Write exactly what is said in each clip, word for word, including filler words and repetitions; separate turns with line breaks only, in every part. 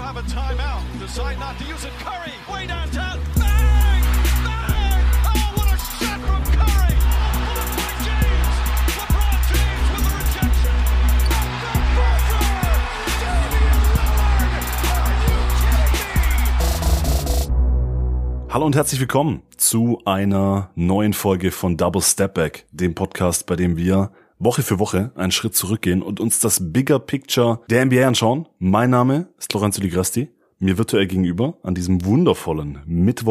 have a timeout. Decide not to use it. Curry, way downtown. Bang! Bang! Oh, what a shot from Curry! Blocked by James. LeBron James with the rejection. The buzzer! Damian Lillard! Are you kidding me?
Hallo und herzlich willkommen zu einer neuen Folge von Double Step Back, dem Podcast, bei dem wir Woche für Woche einen Schritt zurückgehen und uns das Bigger Picture der N B A anschauen. Mein Name ist Lorenzo Di Grasti. Mir virtuell gegenüber an diesem wundervollen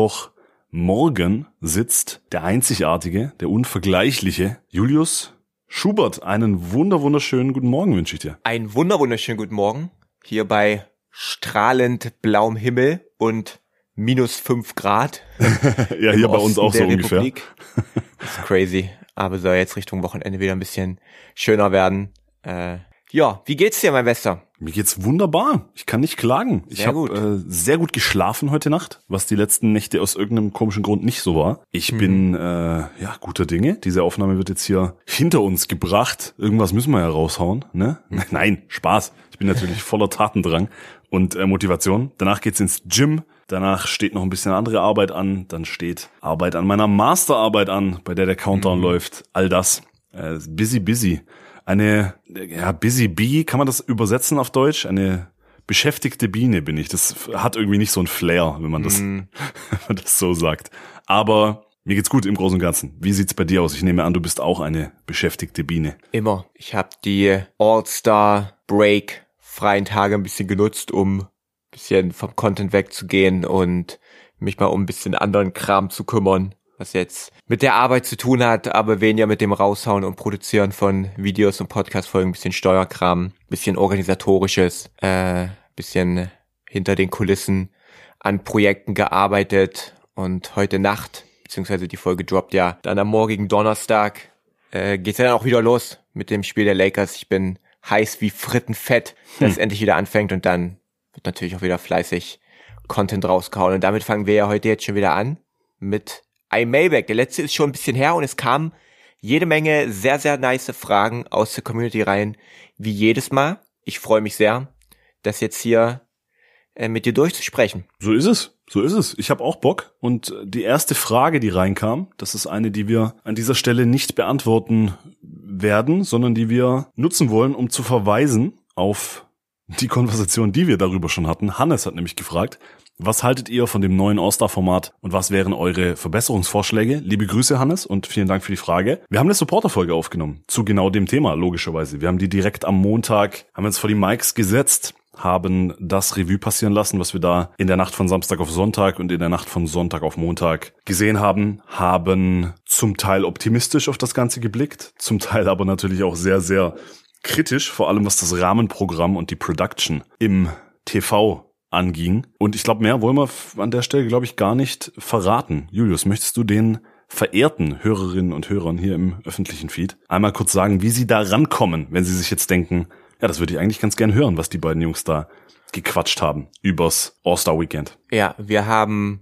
Mittwochmorgen sitzt der einzigartige, der unvergleichliche Julius Schubert. Einen wunder wunderschönen guten Morgen wünsche ich dir.
Einen wunder wunderschönen guten Morgen hier bei strahlend blauem Himmel und minus fünf Grad.
Ja, hier bei uns auch so ungefähr.
Republik. Das ist crazy. Aber soll jetzt Richtung Wochenende wieder ein bisschen schöner werden. Äh, ja, wie geht's dir, mein Bester?
Mir geht's wunderbar. Ich kann nicht klagen.
Sehr
ich habe äh, sehr gut geschlafen heute Nacht, was die letzten Nächte aus irgendeinem komischen Grund nicht so war. Ich mhm. bin äh, ja guter Dinge. Diese Aufnahme wird jetzt hier hinter uns gebracht. Irgendwas müssen wir ja raushauen, ne? Mhm. Nein, Spaß. Ich bin natürlich voller Tatendrang und äh, Motivation. Danach geht's ins Gym. Danach steht noch ein bisschen andere Arbeit an. Dann steht Arbeit an meiner Masterarbeit an, bei der der Countdown mhm. läuft. All das. Äh, busy, busy. Eine, ja, busy bee, kann man das übersetzen auf Deutsch? Eine beschäftigte Biene bin ich. Das hat irgendwie nicht so ein Flair, wenn man das, mm. wenn man das so sagt. Aber mir geht's gut im Großen und Ganzen. Wie sieht's bei dir aus? Ich nehme an, du bist auch eine beschäftigte Biene.
Immer. Ich habe die All-Star-Break freien Tage ein bisschen genutzt, um ein bisschen vom Content wegzugehen und mich mal um ein bisschen anderen Kram zu kümmern, was jetzt mit der Arbeit zu tun hat, aber weniger mit dem Raushauen und Produzieren von Videos und Podcast-Folgen, ein bisschen Steuerkram, ein bisschen Organisatorisches, äh, bisschen hinter den Kulissen an Projekten gearbeitet und heute Nacht, beziehungsweise die Folge droppt ja dann am morgigen Donnerstag, äh, geht's ja dann auch wieder los mit dem Spiel der Lakers. Ich bin heiß wie Frittenfett, dass es endlich wieder anfängt und dann wird natürlich auch wieder fleißig Content rausgehauen und damit fangen wir ja heute jetzt schon wieder an mit ein Mailback. Der letzte ist schon ein bisschen her und es kamen jede Menge sehr, sehr nice Fragen aus der Community rein, wie jedes Mal. Ich freue mich sehr, das jetzt hier äh, mit dir durchzusprechen.
So ist es, so ist es. Ich habe auch Bock und die erste Frage, die reinkam, das ist eine, die wir an dieser Stelle nicht beantworten werden, sondern die wir nutzen wollen, um zu verweisen auf die Konversation, die wir darüber schon hatten. Hannes hat nämlich gefragt, was haltet ihr von dem neuen All-Star-Format und was wären eure Verbesserungsvorschläge? Liebe Grüße, Hannes, und vielen Dank für die Frage. Wir haben eine Supporter-Folge aufgenommen zu genau dem Thema, logischerweise. Wir haben die direkt am Montag, haben uns vor die Mics gesetzt, haben das Revue passieren lassen, was wir da in der Nacht von Samstag auf Sonntag und in der Nacht von Sonntag auf Montag gesehen haben, haben zum Teil optimistisch auf das Ganze geblickt, zum Teil aber natürlich auch sehr, sehr kritisch, vor allem was das Rahmenprogramm und die Production im T V anging. Und ich glaube, mehr wollen wir an der Stelle, glaube ich, gar nicht verraten. Julius, möchtest du den verehrten Hörerinnen und Hörern hier im öffentlichen Feed einmal kurz sagen, wie sie da rankommen, wenn sie sich jetzt denken, ja, das würde ich eigentlich ganz gern hören, was die beiden Jungs da gequatscht haben übers All-Star-Weekend.
Ja, wir haben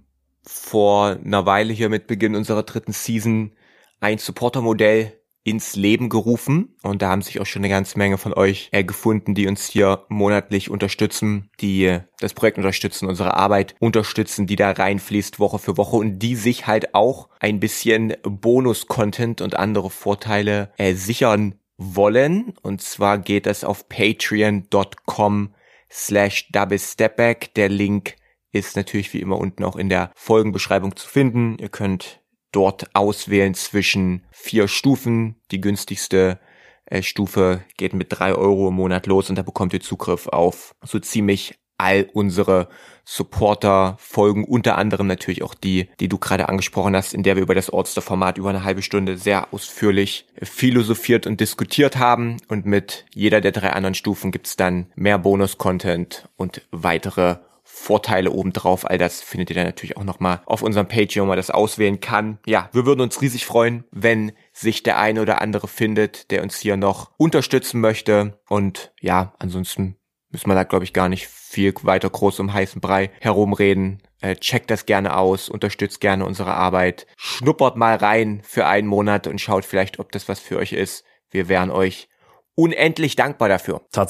vor einer Weile hier mit Beginn unserer dritten Season ein Supporter-Modell ins Leben gerufen und da haben sich auch schon eine ganze Menge von euch äh, gefunden, die uns hier monatlich unterstützen, die äh, das Projekt unterstützen, unsere Arbeit unterstützen, die da reinfließt Woche für Woche und die sich halt auch ein bisschen Bonus-Content und andere Vorteile äh, sichern wollen. Und zwar geht das auf patreon.com slash doublestepback. Der Link ist natürlich wie immer unten auch in der Folgenbeschreibung zu finden. Ihr könnt dort auswählen zwischen vier Stufen. Die günstigste äh, Stufe geht mit drei Euro im Monat los und da bekommt ihr Zugriff auf so ziemlich all unsere Supporter-Folgen, unter anderem natürlich auch die, die du gerade angesprochen hast, in der wir über das All-Star-Format über eine halbe Stunde sehr ausführlich philosophiert und diskutiert haben. Und mit jeder der drei anderen Stufen gibt's dann mehr Bonus-Content und weitere Vorteile obendrauf. All das findet ihr dann natürlich auch nochmal auf unserem Page, wo man das auswählen kann. Ja, wir würden uns riesig freuen, wenn sich der eine oder andere findet, der uns hier noch unterstützen möchte. Und ja, ansonsten müssen wir da, glaube ich, gar nicht viel weiter groß um heißen Brei herumreden. Äh, checkt das gerne aus, unterstützt gerne unsere Arbeit. Schnuppert mal rein für einen Monat und schaut vielleicht, ob das was für euch ist. Wir wären euch unendlich dankbar dafür.
Tatsache.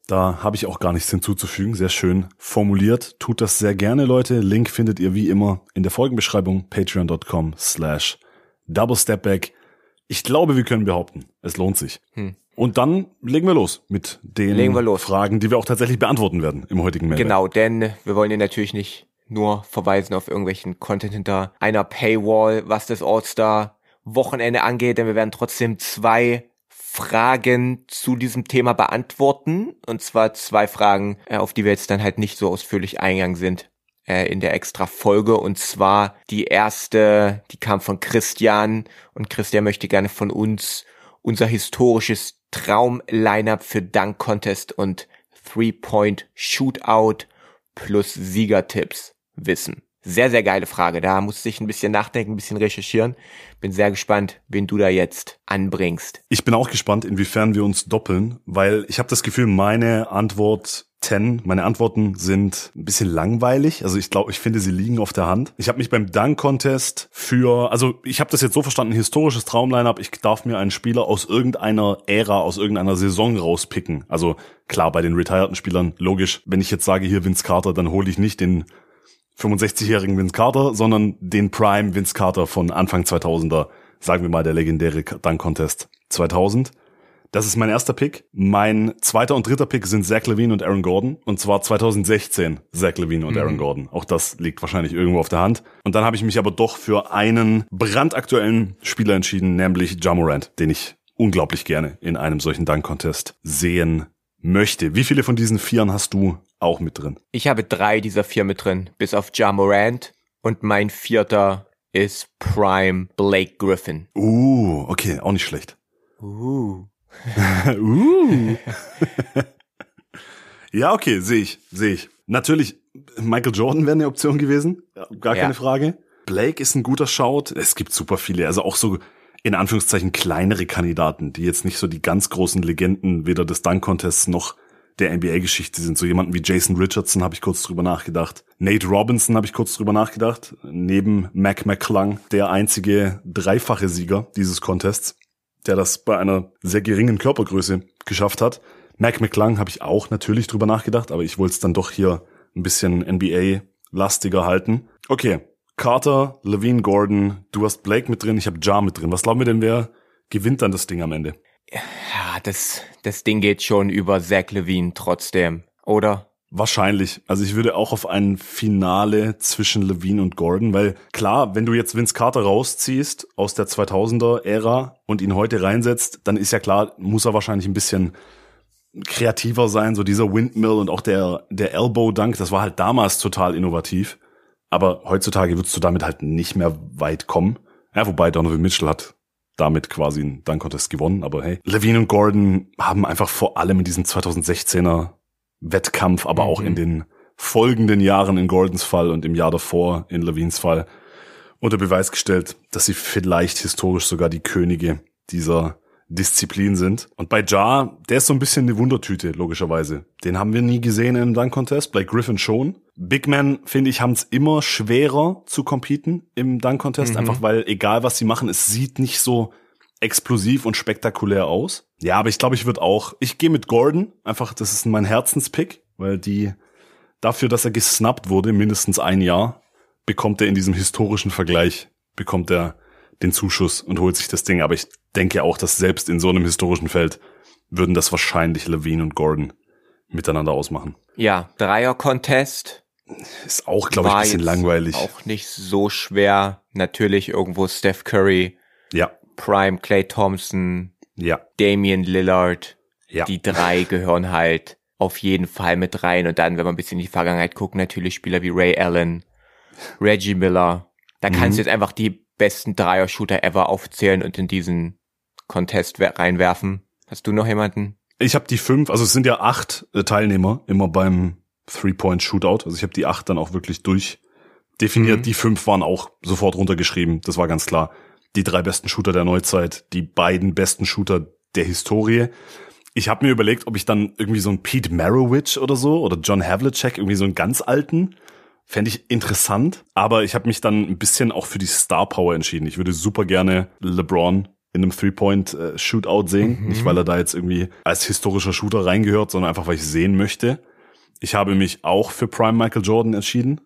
Da habe ich auch gar nichts hinzuzufügen. Sehr schön formuliert. Tut das sehr gerne, Leute. Link findet ihr wie immer in der Folgenbeschreibung. Patreon.com slash Double Step Back. Ich glaube, wir können behaupten, es lohnt sich. Hm. Und dann legen wir los mit den
legen wir los.
Fragen, die wir auch tatsächlich beantworten werden im heutigen Mailbag.
Genau, denn wir wollen hier natürlich nicht nur verweisen auf irgendwelchen Content hinter einer Paywall, was das All-Star-Wochenende angeht, denn wir werden trotzdem zwei Fragen zu diesem Thema beantworten. Und zwar zwei Fragen, auf die wir jetzt dann halt nicht so ausführlich eingegangen sind äh, in der extra Folge. Und zwar die erste, die kam von Christian. Und Christian möchte gerne von uns unser historisches Traum-Lineup für Dunk-Contest und Three-Point-Shootout plus Siegertipps wissen. Sehr, sehr geile Frage. Da musste ich ein bisschen nachdenken, ein bisschen recherchieren. Bin sehr gespannt, wen du da jetzt anbringst.
Ich bin auch gespannt, inwiefern wir uns doppeln, weil ich habe das Gefühl, meine Antwort zehn, meine Antworten sind ein bisschen langweilig. Also ich glaube, ich finde, sie liegen auf der Hand. Ich habe mich beim Dunk-Contest für, also ich habe das jetzt so verstanden, historisches Traumline-Up. Ich darf mir einen Spieler aus irgendeiner Ära, aus irgendeiner Saison rauspicken. Also klar, bei den retireden Spielern, logisch. Wenn ich jetzt sage, hier Vince Carter, dann hole ich nicht den fünfundsechzigjährigen Vince Carter, sondern den Prime Vince Carter von Anfang zweitausender, sagen wir mal der legendäre Dunk-Contest zweitausend. Das ist mein erster Pick. Mein zweiter und dritter Pick sind Zach LaVine und Aaron Gordon. Und zwar zweitausendsechzehn Zach LaVine und mhm. Aaron Gordon. Auch das liegt wahrscheinlich irgendwo auf der Hand. Und dann habe ich mich aber doch für einen brandaktuellen Spieler entschieden, nämlich Ja Morant, den ich unglaublich gerne in einem solchen Dunk-Contest sehen möchte. Wie viele von diesen Vieren hast du auch mit drin?
Ich habe drei dieser vier mit drin, bis auf Ja Morant. Und mein vierter ist Prime Blake Griffin.
Uh, okay, auch nicht schlecht.
Uh.
uh. Ja, okay, sehe ich, sehe ich. Natürlich, Michael Jordan wäre eine Option gewesen, gar keine ja. Frage. Blake ist ein guter Shout. Es gibt super viele, also auch so in Anführungszeichen kleinere Kandidaten, die jetzt nicht so die ganz großen Legenden weder des Dunk-Contests noch der N B A-Geschichte sind. So jemanden wie Jason Richardson habe ich kurz drüber nachgedacht. Nate Robinson habe ich kurz drüber nachgedacht. Neben Mac McClung, der einzige dreifache Sieger dieses Contests, der das bei einer sehr geringen Körpergröße geschafft hat. Mac McClung habe ich auch natürlich drüber nachgedacht, aber ich wollte es dann doch hier ein bisschen N B A-lastiger halten. Okay, Carter, LaVine, Gordon, du hast Blake mit drin, ich habe Ja mit drin. Was glauben wir denn, wer gewinnt dann das Ding am Ende?
Ja, das, das Ding geht schon über Zach LaVine trotzdem, oder?
Wahrscheinlich. Also ich würde auch auf ein Finale zwischen LaVine und Gordon, weil klar, wenn du jetzt Vince Carter rausziehst aus der zweitausender-Ära und ihn heute reinsetzt, dann ist ja klar, muss er wahrscheinlich ein bisschen kreativer sein, so dieser Windmill und auch der der Elbow Dunk, das war halt damals total innovativ, aber heutzutage würdest du damit halt nicht mehr weit kommen. Ja, wobei Donovan Mitchell hat damit quasi einen Dunk-Contest gewonnen, aber hey. LaVine und Gordon haben einfach vor allem in diesem zweitausendsechzehner Wettkampf, aber mhm. auch in den folgenden Jahren in Gordons Fall und im Jahr davor in LaVines Fall unter Beweis gestellt, dass sie vielleicht historisch sogar die Könige dieser Disziplin sind. Und bei Ja, der ist so ein bisschen eine Wundertüte, logischerweise. Den haben wir nie gesehen im Dunk-Contest, Blake Griffin schon. Big Men, finde ich, haben es immer schwerer zu competen im Dunk-Contest, mhm. einfach weil, egal was sie machen, es sieht nicht so explosiv und spektakulär aus. Ja, aber ich glaube, ich würde auch, ich gehe mit Gordon, einfach, das ist mein Herzenspick, weil die, dafür, dass er gesnappt wurde, mindestens ein Jahr, bekommt er in diesem historischen Vergleich, bekommt er den Zuschuss und holt sich das Ding. Aber ich denke auch, dass selbst in so einem historischen Feld würden das wahrscheinlich LaVine und Gordon miteinander ausmachen.
Ja, Dreier-Contest.
Ist auch, glaube ich, ein bisschen langweilig.
Auch nicht so schwer. Natürlich irgendwo Steph Curry.
Ja.
Prime Klay Thompson.
Ja.
Damian Lillard.
Ja.
Die drei gehören halt auf jeden Fall mit rein. Und dann, wenn wir ein bisschen in die Vergangenheit gucken, natürlich Spieler wie Ray Allen, Reggie Miller. Da mhm. kannst du jetzt einfach die besten Dreier-Shooter ever aufzählen und in diesen Contest reinwerfen. Hast du noch jemanden?
Ich habe die fünf, also es sind ja acht äh, Teilnehmer immer beim Three-Point-Shootout. Also ich habe die acht dann auch wirklich durchdefiniert. Mhm. Die fünf waren auch sofort runtergeschrieben. Das war ganz klar. Die drei besten Shooter der Neuzeit, die beiden besten Shooter der Historie. Ich habe mir überlegt, ob ich dann irgendwie so einen Pete Maravich oder so oder John Havlicek, irgendwie so einen ganz alten, fände ich interessant. Aber ich habe mich dann ein bisschen auch für die Star Power entschieden. Ich würde super gerne LeBron in einem Three-Point-Shootout sehen. Mhm. Nicht, weil er da jetzt irgendwie als historischer Shooter reingehört, sondern einfach, weil ich sehen möchte. Ich habe mich auch für Prime Michael Jordan entschieden,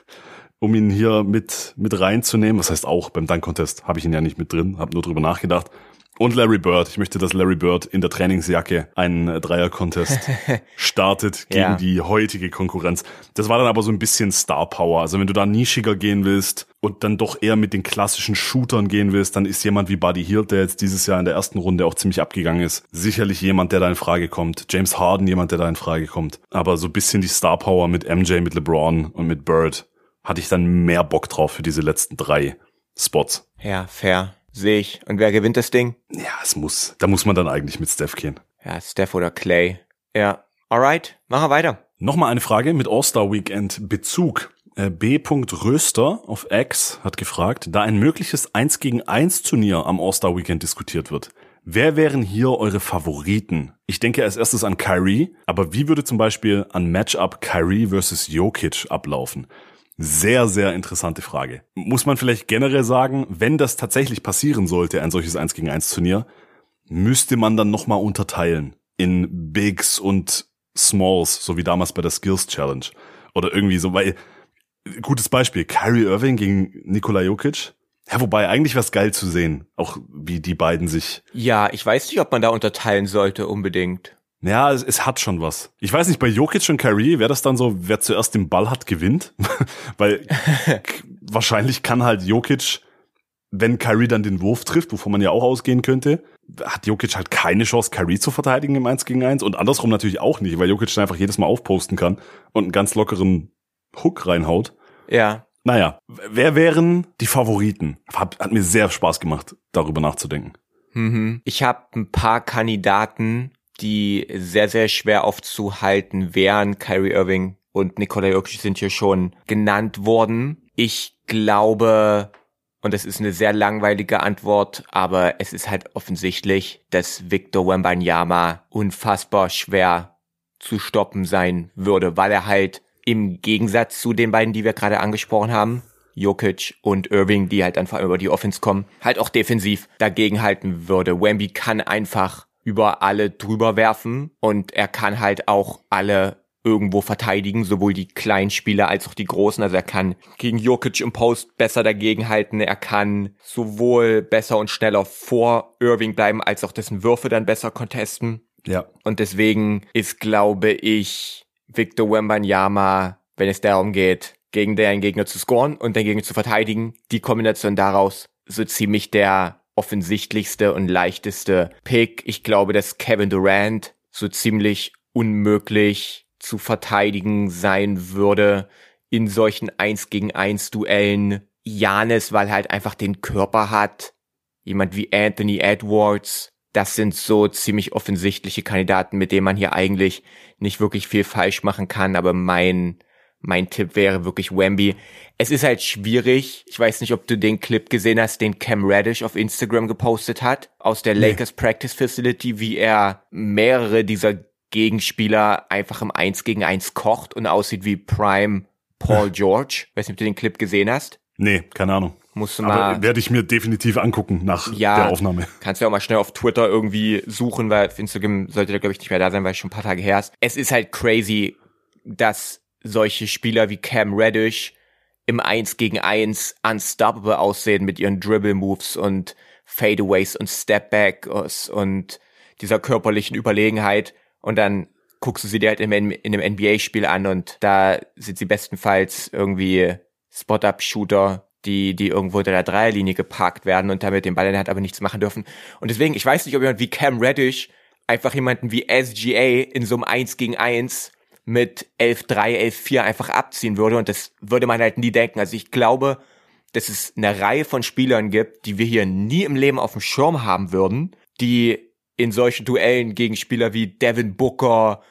um ihn hier mit mit reinzunehmen. Was heißt auch, beim Dunk-Contest habe ich ihn ja nicht mit drin, habe nur drüber nachgedacht. Und Larry Bird. Ich möchte, dass Larry Bird in der Trainingsjacke einen Dreier-Contest startet gegen ja. die heutige Konkurrenz. Das war dann aber so ein bisschen Star Power. Also wenn du da nischiger gehen willst und dann doch eher mit den klassischen Shootern gehen willst, dann ist jemand wie Buddy Hield, der jetzt dieses Jahr in der ersten Runde auch ziemlich abgegangen ist, sicherlich jemand, der da in Frage kommt. James Harden, jemand, der da in Frage kommt. Aber so ein bisschen die Star Power mit M J, mit LeBron und mit Bird hatte ich dann mehr Bock drauf für diese letzten drei Spots.
Ja, fair. Sehe ich. Und wer gewinnt das Ding?
Ja, es muss. Da muss man dann eigentlich mit Steph gehen.
Ja, Steph oder Clay. Ja. Alright, machen wir weiter.
Nochmal eine Frage mit All-Star-Weekend Bezug. B. Röster auf X hat gefragt, da ein mögliches eins gegen eins Turnier am All-Star-Weekend diskutiert wird, wer wären hier eure Favoriten? Ich denke als erstes an Kyrie, aber wie würde zum Beispiel ein Matchup Kyrie versus Jokic ablaufen? Sehr, sehr interessante Frage. Muss man vielleicht generell sagen, wenn das tatsächlich passieren sollte, ein solches eins gegen eins Turnier, müsste man dann nochmal unterteilen in Bigs und Smalls, so wie damals bei der Skills Challenge. Oder irgendwie so, weil, gutes Beispiel, Kyrie Irving gegen Nikola Jokic. Ja, wobei, eigentlich wäre es geil zu sehen, auch wie die beiden sich...
Ja, ich weiß nicht, ob man da unterteilen sollte unbedingt.
Ja, es, es hat schon was. Ich weiß nicht, bei Jokic und Kyrie wäre das dann so, wer zuerst den Ball hat, gewinnt. Weil wahrscheinlich kann halt Jokic, wenn Kyrie dann den Wurf trifft, wovon man ja auch ausgehen könnte, hat Jokic halt keine Chance, Kyrie zu verteidigen im eins gegen eins. Und andersrum natürlich auch nicht, weil Jokic dann einfach jedes Mal aufposten kann und einen ganz lockeren Hook reinhaut.
Ja.
Naja, wer wären die Favoriten? Hat, hat mir sehr Spaß gemacht, darüber nachzudenken.
Mhm. Ich habe ein paar Kandidaten, die sehr, sehr schwer aufzuhalten wären. Kyrie Irving und Nikola Jokic sind hier schon genannt worden. Ich glaube, und das ist eine sehr langweilige Antwort, aber es ist halt offensichtlich, dass Victor Wembanyama unfassbar schwer zu stoppen sein würde, weil er halt im Gegensatz zu den beiden, die wir gerade angesprochen haben, Jokic und Irving, die halt dann vor allem über die Offense kommen, halt auch defensiv dagegenhalten würde. Wemby kann einfach über alle drüber werfen und er kann halt auch alle irgendwo verteidigen, sowohl die kleinen Spieler als auch die großen. Also er kann gegen Jokic im Post besser dagegenhalten, er kann sowohl besser und schneller vor Irving bleiben, als auch dessen Würfe dann besser contesten.
Ja.
Und deswegen ist, glaube ich, Victor Wembanyama, wenn es darum geht, gegen den Gegner zu scoren und den Gegner zu verteidigen, die Kombination daraus so ziemlich der offensichtlichste und leichteste Pick. Ich glaube, dass Kevin Durant so ziemlich unmöglich zu verteidigen sein würde in solchen eins gegen eins Duellen. Giannis, weil er halt einfach den Körper hat. Jemand wie Anthony Edwards. Das sind so ziemlich offensichtliche Kandidaten, mit denen man hier eigentlich nicht wirklich viel falsch machen kann. Aber mein Mein Tipp wäre wirklich Wemby. Es ist halt schwierig. Ich weiß nicht, ob du den Clip gesehen hast, den Cam Reddish auf Instagram gepostet hat, aus der nee. Lakers Practice Facility, wie er mehrere dieser Gegenspieler einfach im eins gegen eins kocht und aussieht wie Prime Paul ja. George. Weiß nicht, ob du den Clip gesehen hast?
Nee, keine Ahnung.
Musst du mal.
Aber werde ich mir definitiv angucken nach
ja,
der Aufnahme.
Kannst du ja auch mal schnell auf Twitter irgendwie suchen, weil auf Instagram sollte der, glaube ich, nicht mehr da sein, weil es schon ein paar Tage her ist. Es ist halt crazy, dass solche Spieler wie Cam Reddish im eins gegen eins unstoppable aussehen mit ihren Dribble-Moves und Fadeaways und Stepbacks und dieser körperlichen Überlegenheit. Und dann guckst du sie dir halt in, in einem N B A-Spiel an und da sind sie bestenfalls irgendwie Spot-Up-Shooter, die die irgendwo unter der Dreierlinie geparkt werden und damit den Ball in der Hand aber nichts machen dürfen. Und deswegen, ich weiß nicht, ob jemand wie Cam Reddish einfach jemanden wie S G A in so einem eins gegen eins mit elf drei, elf vier einfach abziehen würde und das würde man halt nie denken. Also ich glaube, dass es eine Reihe von Spielern gibt, die wir hier nie im Leben auf dem Schirm haben würden, die in solchen Duellen gegen Spieler wie Devin Booker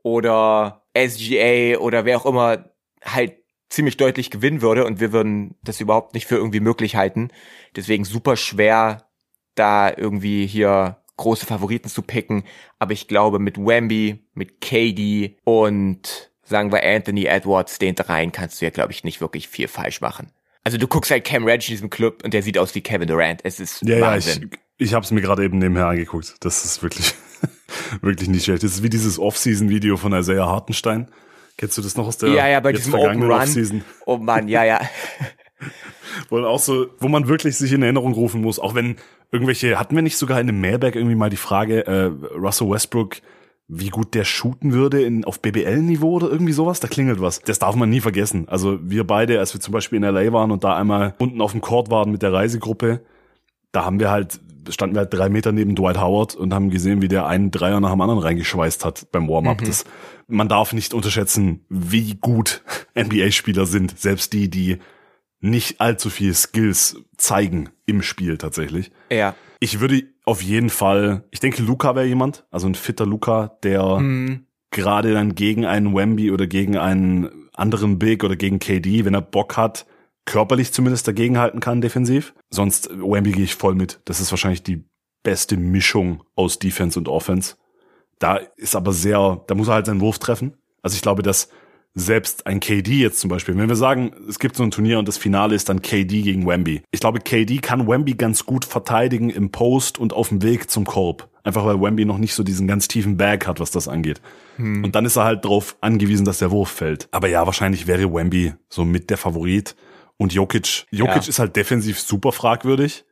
oder S G A oder wer auch immer halt ziemlich deutlich gewinnen würde und wir würden das überhaupt nicht für irgendwie möglich halten. Deswegen super schwer, da irgendwie hier große Favoriten zu picken, aber ich glaube mit Wemby, mit K D und sagen wir Anthony Edwards, den dreien kannst du ja, glaube ich, nicht wirklich viel falsch machen. Also du guckst halt Cam Reddish in diesem Club und der sieht aus wie Kevin Durant. Es ist
ja,
Wahnsinn.
Ja, Ich habe es mir gerade eben nebenher angeguckt. Das ist wirklich, wirklich nicht schlecht. Das ist wie dieses Off-Season-Video von Isaiah Hartenstein. Kennst du das noch aus der
ja, ja, bei
jetzt
diesem Open Run.
Off-Season?
Oh Mann, ja, ja.
Wo auch so, wo man wirklich sich in Erinnerung rufen muss, auch wenn irgendwelche, hatten wir nicht sogar in einem Mailbag irgendwie mal die Frage, äh, Russell Westbrook, wie gut der shooten würde in, auf B B L-Niveau oder irgendwie sowas? Da klingelt was. Das darf man nie vergessen. Also wir beide, als wir zum Beispiel in L A waren und da einmal unten auf dem Court waren mit der Reisegruppe, da haben wir halt, standen wir halt drei Meter neben Dwight Howard und haben gesehen, wie der einen Dreier nach dem anderen reingeschweißt hat beim Warm-Up. Mhm. Das, man darf nicht unterschätzen, wie gut N B A-Spieler sind. Selbst die, die nicht allzu viel Skills zeigen im Spiel tatsächlich.
Ja.
Ich würde auf jeden Fall, ich denke, Luka wäre jemand, also ein fitter Luka, der mhm. gerade dann gegen einen Wemby oder gegen einen anderen Big oder gegen K D, wenn er Bock hat, körperlich zumindest dagegenhalten kann defensiv. Sonst Wemby gehe ich voll mit. Das ist wahrscheinlich die beste Mischung aus Defense und Offense. Da ist aber sehr, da muss er halt seinen Wurf treffen. Also ich glaube, dass selbst ein K D jetzt zum Beispiel, wenn wir sagen, es gibt so ein Turnier und das Finale ist dann K D gegen Wemby. Ich glaube, K D kann Wemby ganz gut verteidigen im Post und auf dem Weg zum Korb. Einfach weil Wemby noch nicht so diesen ganz tiefen Bag hat, was das angeht. Hm. Und dann ist er halt darauf angewiesen, dass der Wurf fällt. Aber ja, wahrscheinlich wäre Wemby so mit der Favorit. Und Jokic, Jokic ja. ist halt defensiv super fragwürdig,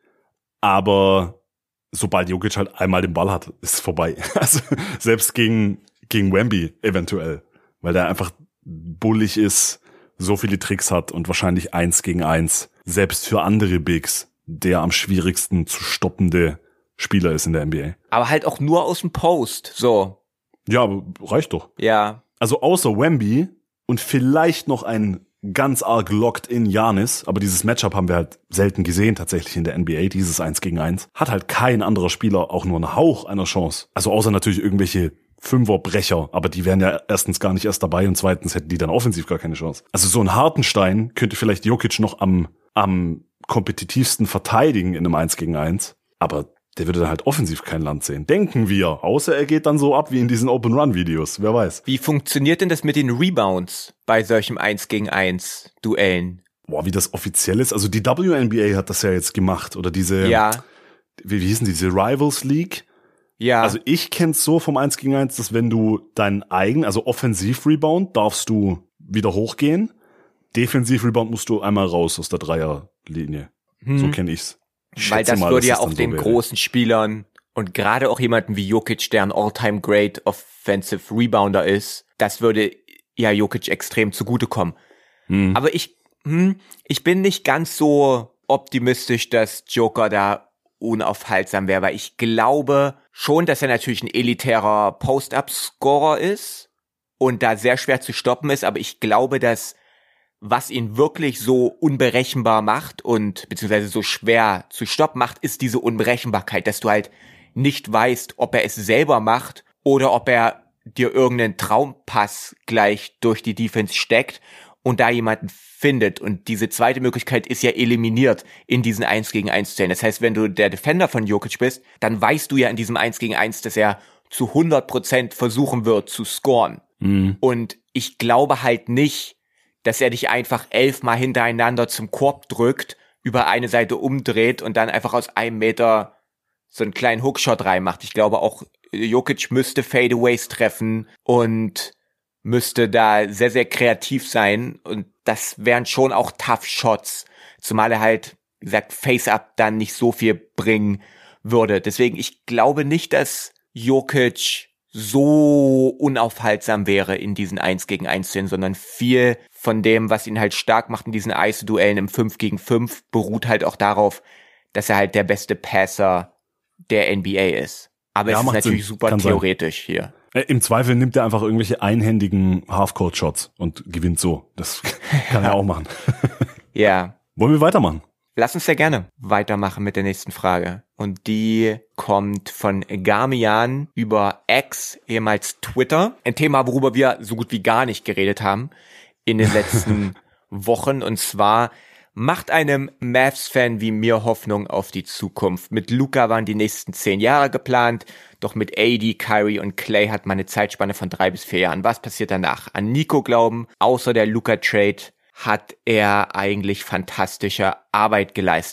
aber sobald Jokic halt einmal den Ball hat, ist es vorbei. Also selbst gegen, gegen Wemby eventuell, weil der einfach bullig ist, so viele Tricks hat und wahrscheinlich eins gegen eins, selbst für andere Bigs, der am schwierigsten zu stoppende Spieler ist in der N B A.
Aber halt auch nur aus dem Post, so.
Ja, aber reicht doch.
Ja.
Also außer Wemby und vielleicht noch ein ganz arg locked-in Giannis, aber dieses Matchup haben wir halt selten gesehen tatsächlich in der N B A, dieses eins gegen eins, hat halt kein anderer Spieler auch nur einen Hauch einer Chance. Also außer natürlich irgendwelche Fünferbrecher, aber die wären ja erstens gar nicht erst dabei und zweitens hätten die dann offensiv gar keine Chance. Also so ein Hartenstein könnte vielleicht Jokic noch am am kompetitivsten verteidigen in einem eins gegen eins, aber der würde dann halt offensiv kein Land sehen. Denken wir, außer er geht dann so ab wie in diesen Open-Run-Videos, wer weiß.
Wie funktioniert denn das mit den Rebounds bei solchem eins gegen eins Duellen?
Boah, wie das offiziell ist, also die W N B A hat das ja jetzt gemacht, oder diese,
ja.
wie, wie hießen die, diese Rivals League?
Ja.
Also ich kenn's so vom eins gegen eins, dass wenn du deinen eigenen, also Offensiv-Rebound darfst du wieder hochgehen, Defensiv-Rebound musst du einmal raus aus der Dreierlinie. Hm. So kenn ich's. Ich
Weil das
mal,
würde ja
das
auch den
so
großen Spielern und gerade auch jemanden wie Jokic, der ein All-Time-Great Offensive Rebounder ist, das würde ja Jokic extrem zugutekommen. Hm. Aber ich, hm, ich bin nicht ganz so optimistisch, dass Joker da unaufhaltsam wäre, weil ich glaube schon, dass er natürlich ein elitärer Post-Up-Scorer ist und da sehr schwer zu stoppen ist, aber ich glaube, dass was ihn wirklich so unberechenbar macht und beziehungsweise so schwer zu stoppen macht, ist diese Unberechenbarkeit, dass du halt nicht weißt, ob er es selber macht oder ob er dir irgendeinen Traumpass gleich durch die Defense steckt und da jemanden findet. Und diese zweite Möglichkeit ist ja eliminiert in diesen eins gegen eins Szenen. Das heißt, wenn du der Defender von Jokic bist, dann weißt du ja in diesem eins gegen eins, dass er zu hundert Prozent versuchen wird zu scoren. Mhm. Und ich glaube halt nicht, dass er dich einfach elfmal hintereinander zum Korb drückt, über eine Seite umdreht und dann einfach aus einem Meter so einen kleinen Hookshot reinmacht. Ich glaube auch, Jokic müsste Fadeaways treffen und müsste da sehr, sehr kreativ sein. Und das wären schon auch Tough Shots, zumal er halt, wie gesagt, Face-Up dann nicht so viel bringen würde. Deswegen, ich glaube nicht, dass Jokic so unaufhaltsam wäre in diesen eins gegen eins Szenen, sondern viel von dem, was ihn halt stark macht in diesen Eisduellen im fünf gegen fünf, beruht halt auch darauf, dass er halt der beste Passer der N B A ist. Aber ja, es ist natürlich Sinn. Super Kann theoretisch sein. Hier.
Äh, Im Zweifel nimmt er einfach irgendwelche einhändigen Half-Court-Shots und gewinnt so. Das kann er auch machen.
Ja.
Wollen wir weitermachen?
Lass uns sehr gerne weitermachen mit der nächsten Frage. Und die kommt von Garmian über X, ehemals Twitter. Ein Thema, worüber wir so gut wie gar nicht geredet haben in den letzten Wochen. Und zwar, macht einem Mavs-Fan wie mir Hoffnung auf die Zukunft. Mit Luka waren die nächsten zehn Jahre geplant, doch mit A D, Kyrie und Clay hat man eine Zeitspanne von drei bis vier Jahren. Was passiert danach? An Nico glauben, außer der Luka-Trade hat er eigentlich fantastische Arbeit geleistet.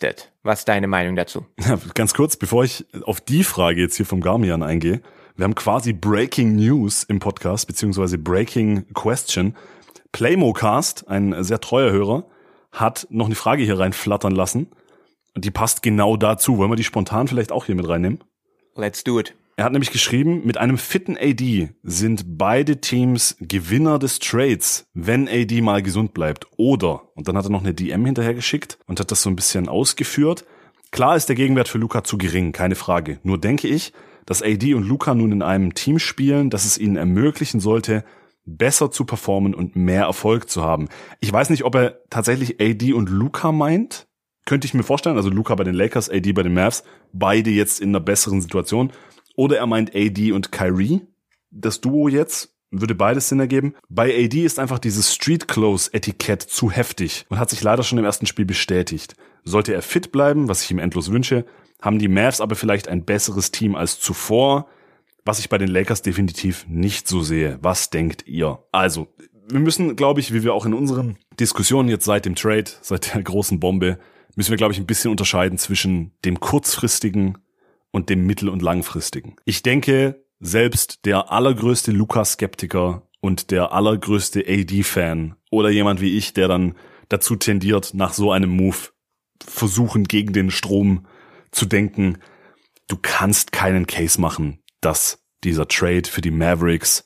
Was ist deine Meinung dazu?
Ja, ganz kurz, bevor ich auf die Frage jetzt hier vom Garmian eingehe. Wir haben quasi Breaking News im Podcast, beziehungsweise Breaking Question. Playmocast, ein sehr treuer Hörer, hat noch eine Frage hier reinflattern lassen. Und die passt genau dazu. Wollen wir die spontan vielleicht auch hier mit reinnehmen?
Let's do it.
Er hat nämlich geschrieben, mit einem fitten A D sind beide Teams Gewinner des Trades, wenn A D mal gesund bleibt. Oder, und dann hat er noch eine D M hinterher geschickt und hat das so ein bisschen ausgeführt. Klar ist der Gegenwert für Luka zu gering, keine Frage. Nur denke ich, dass A D und Luka nun in einem Team spielen, das es ihnen ermöglichen sollte, besser zu performen und mehr Erfolg zu haben. Ich weiß nicht, ob er tatsächlich A D und Luka meint. Könnte ich mir vorstellen, also Luka bei den Lakers, A D bei den Mavs, beide jetzt in einer besseren Situation. Oder er meint A D und Kyrie. Das Duo jetzt würde beides Sinn ergeben. Bei A D ist einfach dieses Street-Clothes-Etikett zu heftig und hat sich leider schon im ersten Spiel bestätigt. Sollte er fit bleiben, was ich ihm endlos wünsche, haben die Mavs aber vielleicht ein besseres Team als zuvor, was ich bei den Lakers definitiv nicht so sehe. Was denkt ihr? Also, wir müssen, glaube ich, wie wir auch in unseren Diskussionen jetzt seit dem Trade, seit der großen Bombe, müssen wir, glaube ich, ein bisschen unterscheiden zwischen dem kurzfristigen und dem mittel- und langfristigen. Ich denke, selbst der allergrößte Luka-Skeptiker und der allergrößte A D-Fan oder jemand wie ich, der dann dazu tendiert, nach so einem Move versuchen, gegen den Strom zu denken, du kannst keinen Case machen, dass dieser Trade für die Mavericks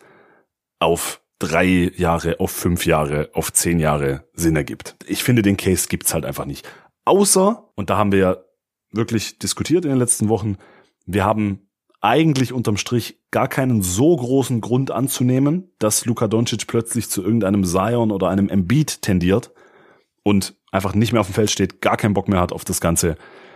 auf drei Jahre, auf fünf Jahre, auf zehn Jahre Sinn ergibt. Ich finde, den Case gibt's halt einfach nicht. Außer, und da haben wir ja wirklich diskutiert in den letzten Wochen, wir haben eigentlich unterm Strich gar keinen so großen Grund anzunehmen, dass Luka Doncic plötzlich zu irgendeinem Zion oder einem Embiid tendiert und einfach nicht mehr auf dem Feld steht, gar keinen Bock mehr hat auf das Ganze.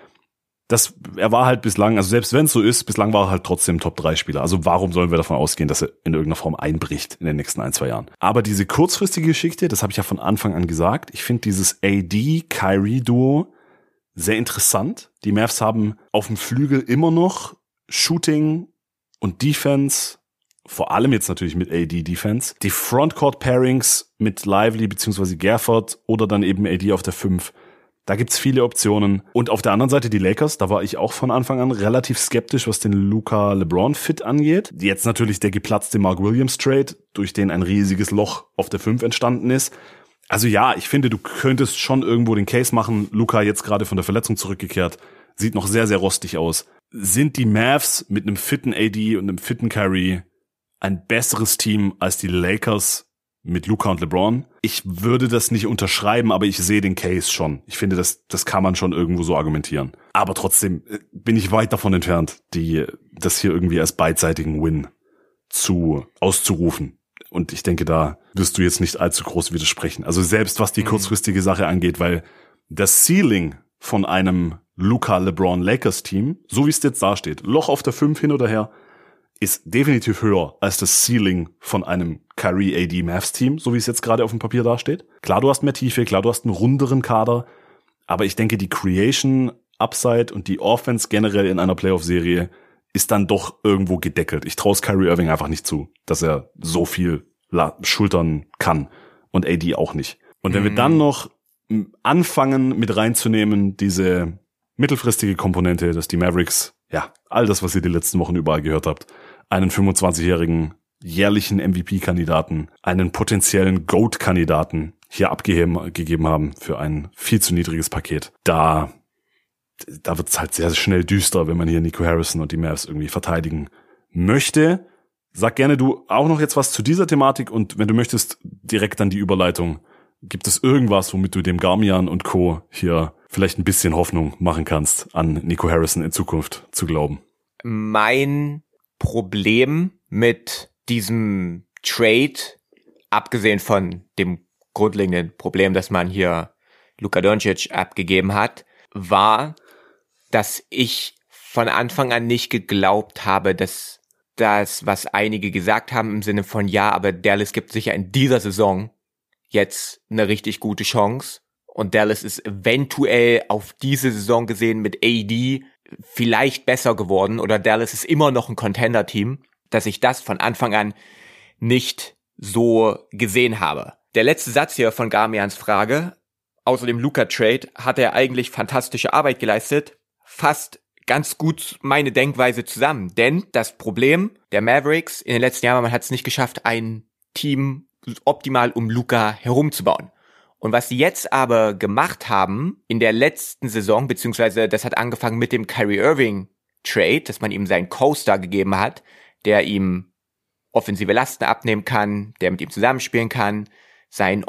Das, er war halt bislang, also selbst wenn es so ist, bislang war er halt trotzdem Top drei Spieler. Also warum sollen wir davon ausgehen, dass er in irgendeiner Form einbricht in den nächsten ein, zwei Jahren? Aber diese kurzfristige Geschichte, das habe ich ja von Anfang an gesagt, ich finde dieses A D-Kyrie-Duo sehr interessant. Die Mavs haben auf dem Flügel immer noch Shooting und Defense, vor allem jetzt natürlich mit A D-Defense. Die Frontcourt-Pairings mit Lively bzw. Gafford oder dann eben A D auf der fünf. Da gibt's viele Optionen. Und auf der anderen Seite die Lakers, da war ich auch von Anfang an relativ skeptisch, was den Luka-LeBron-Fit angeht. Jetzt natürlich der geplatzte Mark Williams-Trade, durch den ein riesiges Loch auf der fünf entstanden ist. Also ja, ich finde, du könntest schon irgendwo den Case machen. Luka jetzt gerade von der Verletzung zurückgekehrt, sieht noch sehr, sehr rostig aus. Sind die Mavs mit einem fitten A D und einem fitten Kyrie ein besseres Team als die Lakers mit Luka und LeBron? Ich würde das nicht unterschreiben, aber ich sehe den Case schon. Ich finde, das, das kann man schon irgendwo so argumentieren. Aber trotzdem bin ich weit davon entfernt, die, das hier irgendwie als beidseitigen Win zu, auszurufen. Und ich denke, da wirst du jetzt nicht allzu groß widersprechen. Also selbst was die kurzfristige Sache angeht, weil das Ceiling von einem Luka-LeBron-Lakers-Team, so wie es jetzt da steht, Loch auf der fünf hin oder her, ist definitiv höher als das Ceiling von einem Kyrie A D Mavs Team, so wie es jetzt gerade auf dem Papier dasteht. Klar, du hast mehr Tiefe, klar, du hast einen runderen Kader, aber ich denke, die Creation Upside und die Offense generell in einer Playoff-Serie ist dann doch irgendwo gedeckelt. Ich traue es Kyrie Irving einfach nicht zu, dass er so viel schultern kann und A D auch nicht. Und wenn mhm. wir dann noch anfangen mit reinzunehmen, diese mittelfristige Komponente, dass die Mavericks, ja, all das, was ihr die letzten Wochen überall gehört habt, einen fünfundzwanzigjährigen jährlichen M V P-Kandidaten, einen potenziellen GOAT-Kandidaten hier abgegeben haben für ein viel zu niedriges Paket. Da, da wird's halt sehr schnell düster, wenn man hier Nico Harrison und die Mavs irgendwie verteidigen möchte. Sag gerne du auch noch jetzt was zu dieser Thematik und wenn du möchtest, direkt dann die Überleitung. Gibt es irgendwas, womit du dem Garmian und Co. hier vielleicht ein bisschen Hoffnung machen kannst, an Nico Harrison in Zukunft zu glauben?
Mein Problem mit diesem Trade, abgesehen von dem grundlegenden Problem, dass man hier Luka Doncic abgegeben hat, war, dass ich von Anfang an nicht geglaubt habe, dass das, was einige gesagt haben im Sinne von, ja, aber Dallas gibt sicher in dieser Saison jetzt eine richtig gute Chance und Dallas ist eventuell auf diese Saison gesehen mit A D vielleicht besser geworden oder Dallas ist immer noch ein Contender-Team, dass ich das von Anfang an nicht so gesehen habe. Der letzte Satz hier von Garmians Frage, außer dem Luka-Trade hat er eigentlich fantastische Arbeit geleistet, fasst ganz gut meine Denkweise zusammen. Denn das Problem der Mavericks in den letzten Jahren, man hat es nicht geschafft, ein Team optimal um Luka herumzubauen. Und was sie jetzt aber gemacht haben in der letzten Saison, beziehungsweise das hat angefangen mit dem Kyrie Irving Trade, dass man ihm seinen Co-Star gegeben hat, der ihm offensive Lasten abnehmen kann, der mit ihm zusammenspielen kann, sein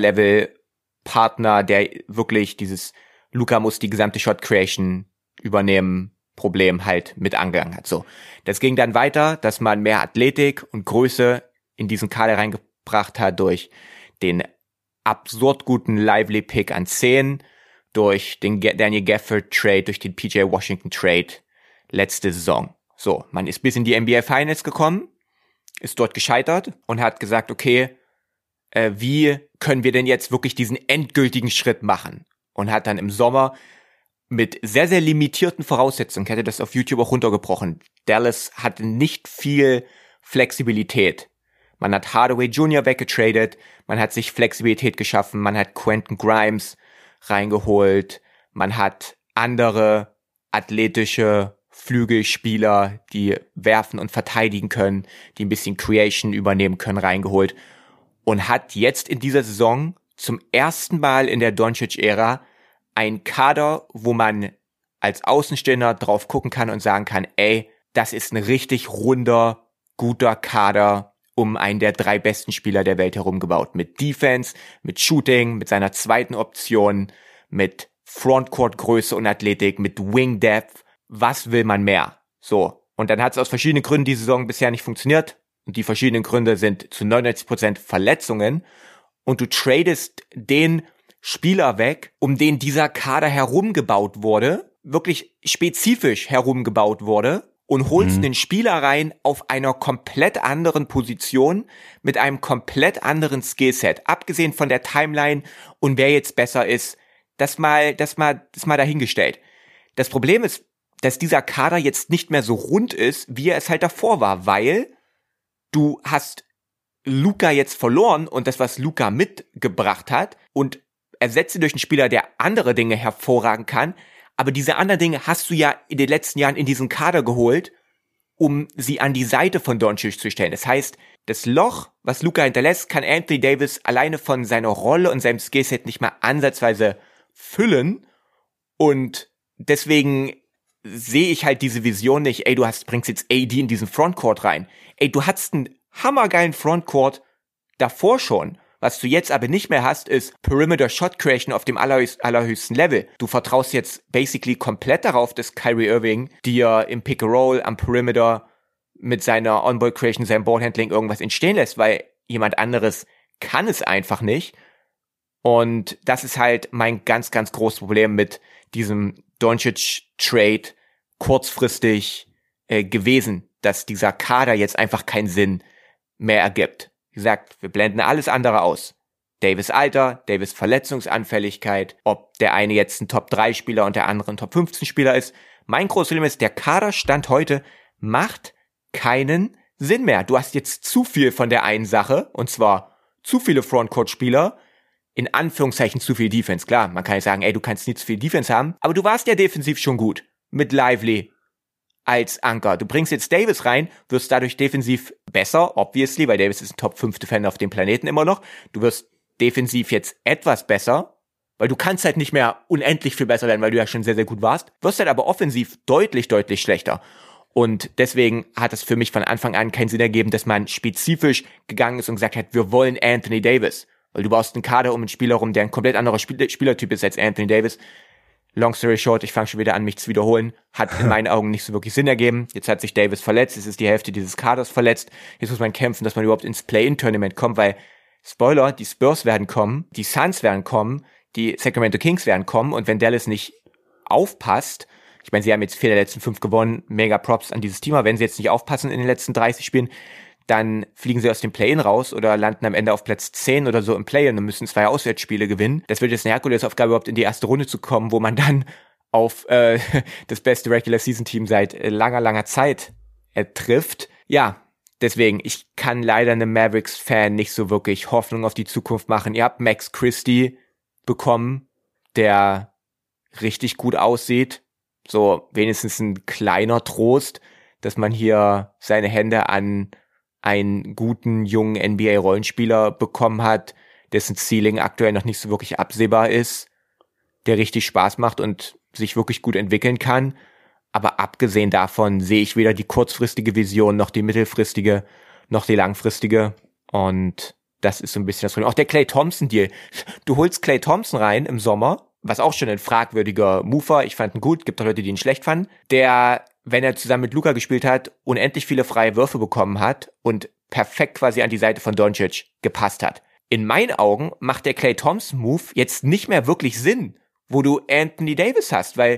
All-Star-Level-Partner, der wirklich dieses Luka muss die gesamte Shot-Creation übernehmen Problem halt mit angegangen hat. So, das ging dann weiter, dass man mehr Athletik und Größe in diesen Kader reingebracht hat durch den absurd guten Lively-Pick an zehn, durch den Daniel Gafford-Trade, durch den P J Washington-Trade letzte Saison. So, man ist bis in die N B A Finals gekommen, ist dort gescheitert und hat gesagt, okay, äh, wie können wir denn jetzt wirklich diesen endgültigen Schritt machen? Und hat dann im Sommer mit sehr, sehr limitierten Voraussetzungen, ich hätte das auf YouTube auch runtergebrochen, Dallas hatte nicht viel Flexibilität. Man hat Hardaway Junior weggetradet, man hat sich Flexibilität geschaffen, man hat Quentin Grimes reingeholt, man hat andere athletische Flügelspieler, die werfen und verteidigen können, die ein bisschen Creation übernehmen können, reingeholt und hat jetzt in dieser Saison zum ersten Mal in der Doncic-Ära ein Kader, wo man als Außenstehender drauf gucken kann und sagen kann, ey, das ist ein richtig runder, guter Kader um einen der drei besten Spieler der Welt herum gebaut. Mit Defense, mit Shooting, mit seiner zweiten Option, mit Frontcourt-Größe und Athletik, mit Wing-Depth. Was will man mehr? So. Und dann hat es aus verschiedenen Gründen die Saison bisher nicht funktioniert. Und die verschiedenen Gründe sind zu neunundneunzig Prozent Verletzungen. Und du tradest den Spieler weg, um den dieser Kader herumgebaut wurde, wirklich spezifisch herumgebaut wurde, und holst mhm. einen Spieler rein auf einer komplett anderen Position mit einem komplett anderen Skillset, abgesehen von der Timeline und wer jetzt besser ist, das mal, das mal, das mal dahingestellt. Das Problem ist, dass dieser Kader jetzt nicht mehr so rund ist, wie er es halt davor war, weil du hast Luka jetzt verloren und das, was Luka mitgebracht hat, und ersetzt ihn durch einen Spieler, der andere Dinge hervorragen kann. Aber diese anderen Dinge hast du ja in den letzten Jahren in diesen Kader geholt, um sie an die Seite von Doncic zu stellen. Das heißt, das Loch, was Luka hinterlässt, kann Anthony Davis alleine von seiner Rolle und seinem Skillset nicht mal ansatzweise füllen. Und deswegen sehe ich halt diese Vision nicht, ey, du hast, bringst jetzt A D in diesen Frontcourt rein. Ey, du hattest einen hammergeilen Frontcourt davor schon. Was du jetzt aber nicht mehr hast, ist Perimeter Shot Creation auf dem allerhöchst, allerhöchsten Level. Du vertraust jetzt basically komplett darauf, dass Kyrie Irving dir im Pick and Roll am Perimeter mit seiner On-Ball Creation, seinem Ballhandling irgendwas entstehen lässt, weil jemand anderes kann es einfach nicht. Und das ist halt mein ganz, ganz großes Problem mit diesem Doncic-Trade kurzfristig äh, gewesen, dass dieser Kader jetzt einfach keinen Sinn mehr ergibt. Wie gesagt, wir blenden alles andere aus. Davis Alter, Davis Verletzungsanfälligkeit, ob der eine jetzt ein Top drei Spieler und der andere ein Top fünfzehn Spieler ist. Mein großes Problem ist, der Kaderstand heute macht keinen Sinn mehr. Du hast jetzt zu viel von der einen Sache, und zwar zu viele Frontcourt-Spieler, in Anführungszeichen zu viel Defense. Klar, man kann ja sagen, ey, du kannst nicht zu viel Defense haben, aber du warst ja defensiv schon gut. Mit Lively als Anker. Du bringst jetzt Davis rein, wirst dadurch defensiv besser, obviously, weil Davis ist ein Top fünf Defender auf dem Planeten immer noch. Du wirst defensiv jetzt etwas besser, weil du kannst halt nicht mehr unendlich viel besser werden, weil du ja schon sehr, sehr gut warst. Wirst halt aber offensiv deutlich, deutlich schlechter. Und deswegen hat es für mich von Anfang an keinen Sinn ergeben, dass man spezifisch gegangen ist und gesagt hat, wir wollen Anthony Davis. Weil du baust einen Kader um einen Spieler rum, der ein komplett anderer Spiel- Spielertyp ist als Anthony Davis. Long story short, ich fange schon wieder an, mich zu wiederholen. Hat in meinen Augen nicht so wirklich Sinn ergeben. Jetzt hat sich Davis verletzt, es ist die Hälfte dieses Kaders verletzt. Jetzt muss man kämpfen, dass man überhaupt ins Play-In-Tournament kommt, weil, Spoiler, die Spurs werden kommen, die Suns werden kommen, die Sacramento Kings werden kommen, und wenn Dallas nicht aufpasst, ich meine, sie haben jetzt vier der letzten fünf gewonnen, mega Props an dieses Team, aber wenn sie jetzt nicht aufpassen in den letzten dreißig Spielen, dann fliegen sie aus dem Play-In raus oder landen am Ende auf Platz zehn oder so im Play-In und müssen zwei Auswärtsspiele gewinnen. Das wird jetzt eine Herkulesaufgabe, überhaupt in die erste Runde zu kommen, wo man dann auf äh, das beste Regular-Season-Team seit äh, langer, langer Zeit äh, trifft. Ja, deswegen, ich kann leider einem Mavericks-Fan nicht so wirklich Hoffnung auf die Zukunft machen. Ihr habt Max Christie, bekommen, der richtig gut aussieht. So wenigstens ein kleiner Trost, dass man hier seine Hände an einen guten, jungen N B A-Rollenspieler bekommen hat, dessen Ceiling aktuell noch nicht so wirklich absehbar ist, der richtig Spaß macht und sich wirklich gut entwickeln kann. Aber abgesehen davon sehe ich weder die kurzfristige Vision, noch die mittelfristige, noch die langfristige. Und das ist so ein bisschen das Problem. Auch der Klay Thompson-Deal. Du holst Klay Thompson rein im Sommer, was auch schon ein fragwürdiger Move war. Ich fand ihn gut, gibt auch Leute, die ihn schlecht fanden. Der, wenn er zusammen mit Luka gespielt hat, unendlich viele freie Würfe bekommen hat und perfekt quasi an die Seite von Doncic gepasst hat. In meinen Augen macht der Klay Thompson-Move jetzt nicht mehr wirklich Sinn, wo du Anthony Davis hast, weil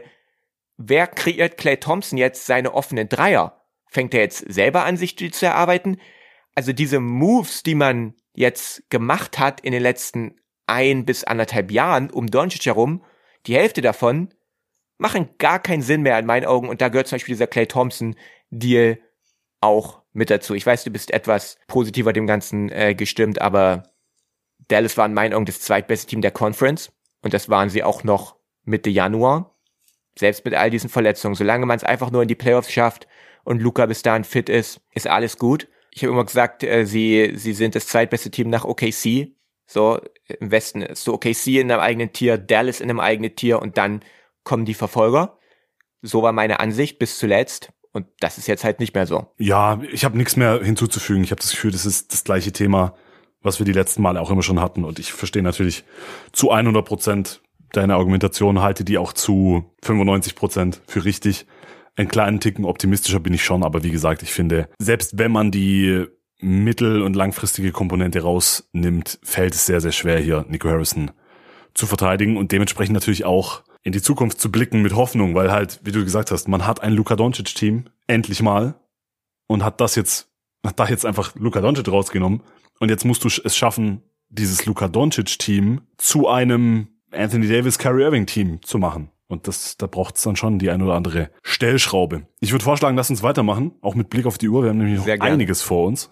wer kreiert Klay Thompson jetzt seine offenen Dreier? Fängt er jetzt selber an, sich die zu erarbeiten? Also diese Moves, die man jetzt gemacht hat in den letzten ein bis anderthalb Jahren um Doncic herum, die Hälfte davon machen gar keinen Sinn mehr in meinen Augen. Und da gehört zum Beispiel dieser Klay Thompson-Deal auch mit dazu. Ich weiß, du bist etwas positiver dem Ganzen äh, gestimmt, aber Dallas war in meinen Augen das zweitbeste Team der Conference. Und das waren sie auch noch Mitte Januar. Selbst mit all diesen Verletzungen. Solange man es einfach nur in die Playoffs schafft und Luka bis dahin fit ist, ist alles gut. Ich habe immer gesagt, äh, sie sie sind das zweitbeste Team nach O K C. So, im Westen ist so O K C in einem eigenen Tier, Dallas in einem eigenen Tier und dann kommen die Verfolger. So war meine Ansicht bis zuletzt. Und das ist jetzt halt nicht mehr so.
Ja, ich habe nichts mehr hinzuzufügen. Ich habe das Gefühl, das ist das gleiche Thema, was wir die letzten Male auch immer schon hatten. Und ich verstehe natürlich zu hundert Prozent deine Argumentation, halte die auch zu fünfundneunzig Prozent für richtig. Einen kleinen Ticken optimistischer bin ich schon, aber wie gesagt, ich finde, selbst wenn man die mittel- und langfristige Komponente rausnimmt, fällt es sehr, sehr schwer, hier Nico Harrison zu verteidigen und dementsprechend natürlich auch in die Zukunft zu blicken mit Hoffnung, weil halt, wie du gesagt hast, man hat ein Luka Doncic-Team, endlich mal, und hat das jetzt, hat da jetzt einfach Luka Doncic rausgenommen und jetzt musst du es schaffen, dieses Luka Doncic-Team zu einem Anthony Davis, Kyrie Irving-Team zu machen. Und das, da braucht es dann schon die ein oder andere Stellschraube. Ich würde vorschlagen, lass uns weitermachen, auch mit Blick auf die Uhr. Wir haben nämlich noch einiges vor uns.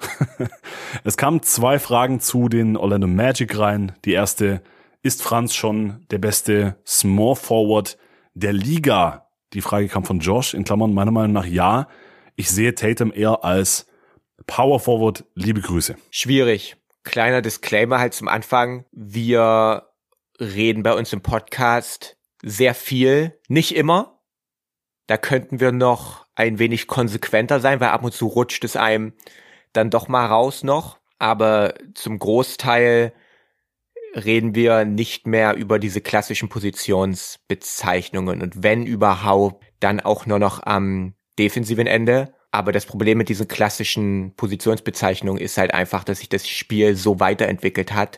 Es kamen zwei Fragen zu den Orlando Magic rein. Die erste, ist Franz schon der beste Small Forward der Liga? Die Frage kam von Josh, in Klammern meiner Meinung nach ja. Ich sehe Tatum eher als Power Forward. Liebe Grüße.
Schwierig. Kleiner Disclaimer halt zum Anfang. Wir reden bei uns im Podcast sehr viel, nicht immer. Da könnten wir noch ein wenig konsequenter sein, weil ab und zu rutscht es einem dann doch mal raus noch. Aber zum Großteil reden wir nicht mehr über diese klassischen Positionsbezeichnungen. Und wenn überhaupt, dann auch nur noch am defensiven Ende. Aber das Problem mit diesen klassischen Positionsbezeichnungen ist halt einfach, dass sich das Spiel so weiterentwickelt hat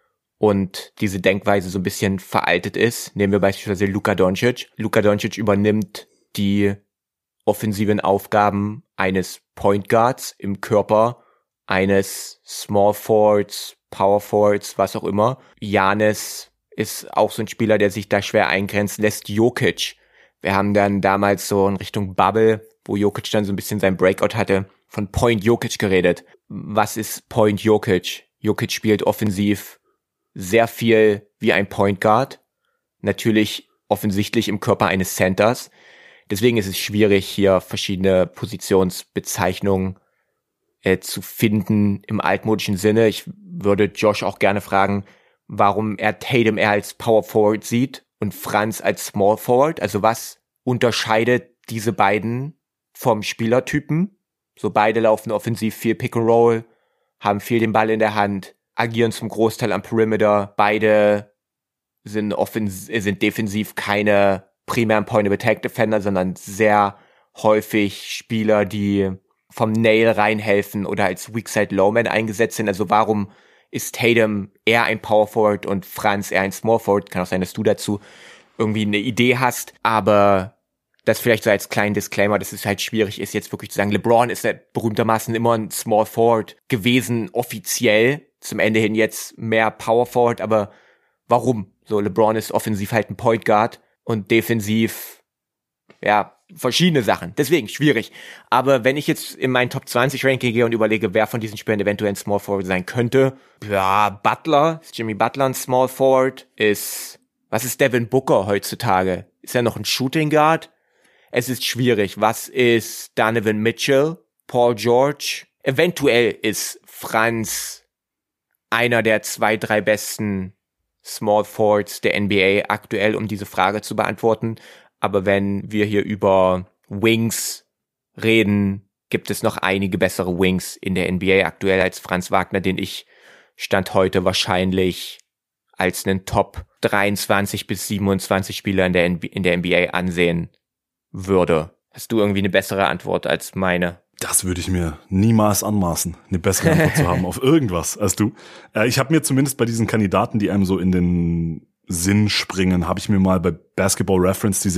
und diese Denkweise so ein bisschen veraltet ist. Nehmen wir beispielsweise Luka Doncic. Luka Doncic übernimmt die offensiven Aufgaben eines Point Guards im Körper eines Small Forwards, Power Forwards, was auch immer. Giannis ist auch so ein Spieler, der sich da schwer eingrenzen lässt. Jokic. Wir haben dann damals so in Richtung Bubble, wo Jokic dann so ein bisschen sein Breakout hatte, von Point Jokic geredet. Was ist Point Jokic? Jokic spielt offensiv sehr viel wie ein Point Guard. Natürlich offensichtlich im Körper eines Centers. Deswegen ist es schwierig, hier verschiedene Positionsbezeichnungen äh, zu finden im altmodischen Sinne. Ich würde Josh auch gerne fragen, warum er Tatum eher als Power Forward sieht und Franz als Small Forward. Also was unterscheidet diese beiden vom Spielertypen? So beide laufen offensiv viel Pick and Roll, haben viel den Ball in der Hand, agieren zum Großteil am Perimeter. Beide sind offens- sind defensiv keine primären Point-of-Attack-Defender, sondern sehr häufig Spieler, die vom Nail reinhelfen oder als Weakside-Lowman eingesetzt sind. Also warum ist Tatum eher ein Power Forward und Franz eher ein Small Forward? Kann auch sein, dass du dazu irgendwie eine Idee hast, aber das vielleicht so als kleinen Disclaimer, dass es halt schwierig ist, jetzt wirklich zu sagen, LeBron ist ja berühmtermaßen immer ein Small Forward gewesen, offiziell, zum Ende hin jetzt mehr Power Forward, aber warum? So, LeBron ist offensiv halt ein Point Guard und defensiv, ja, verschiedene Sachen. Deswegen, schwierig. Aber wenn ich jetzt in meinen Top zwanzig Ranking gehe und überlege, wer von diesen Spielern eventuell ein Small Forward sein könnte, ja, Butler, ist Jimmy Butler ein Small Forward? Ist, was ist Devin Booker heutzutage? Ist er noch ein Shooting Guard? Es ist schwierig. Was ist Donovan Mitchell? Paul George? Eventuell ist Franz einer der zwei, drei besten Small Forwards der N B A aktuell, um diese Frage zu beantworten. Aber wenn wir hier über Wings reden, gibt es noch einige bessere Wings in der N B A aktuell als Franz Wagner, den ich Stand heute wahrscheinlich als einen Top dreiundzwanzig bis siebenundzwanzig Spieler in der, N B A, in der N B A ansehen würde. Hast du irgendwie eine bessere Antwort als meine?
Das würde ich mir niemals anmaßen, eine bessere Antwort zu haben auf irgendwas als du. Äh, ich habe mir zumindest bei diesen Kandidaten, die einem so in den Sinn springen, habe ich mir mal bei Basketball Reference diese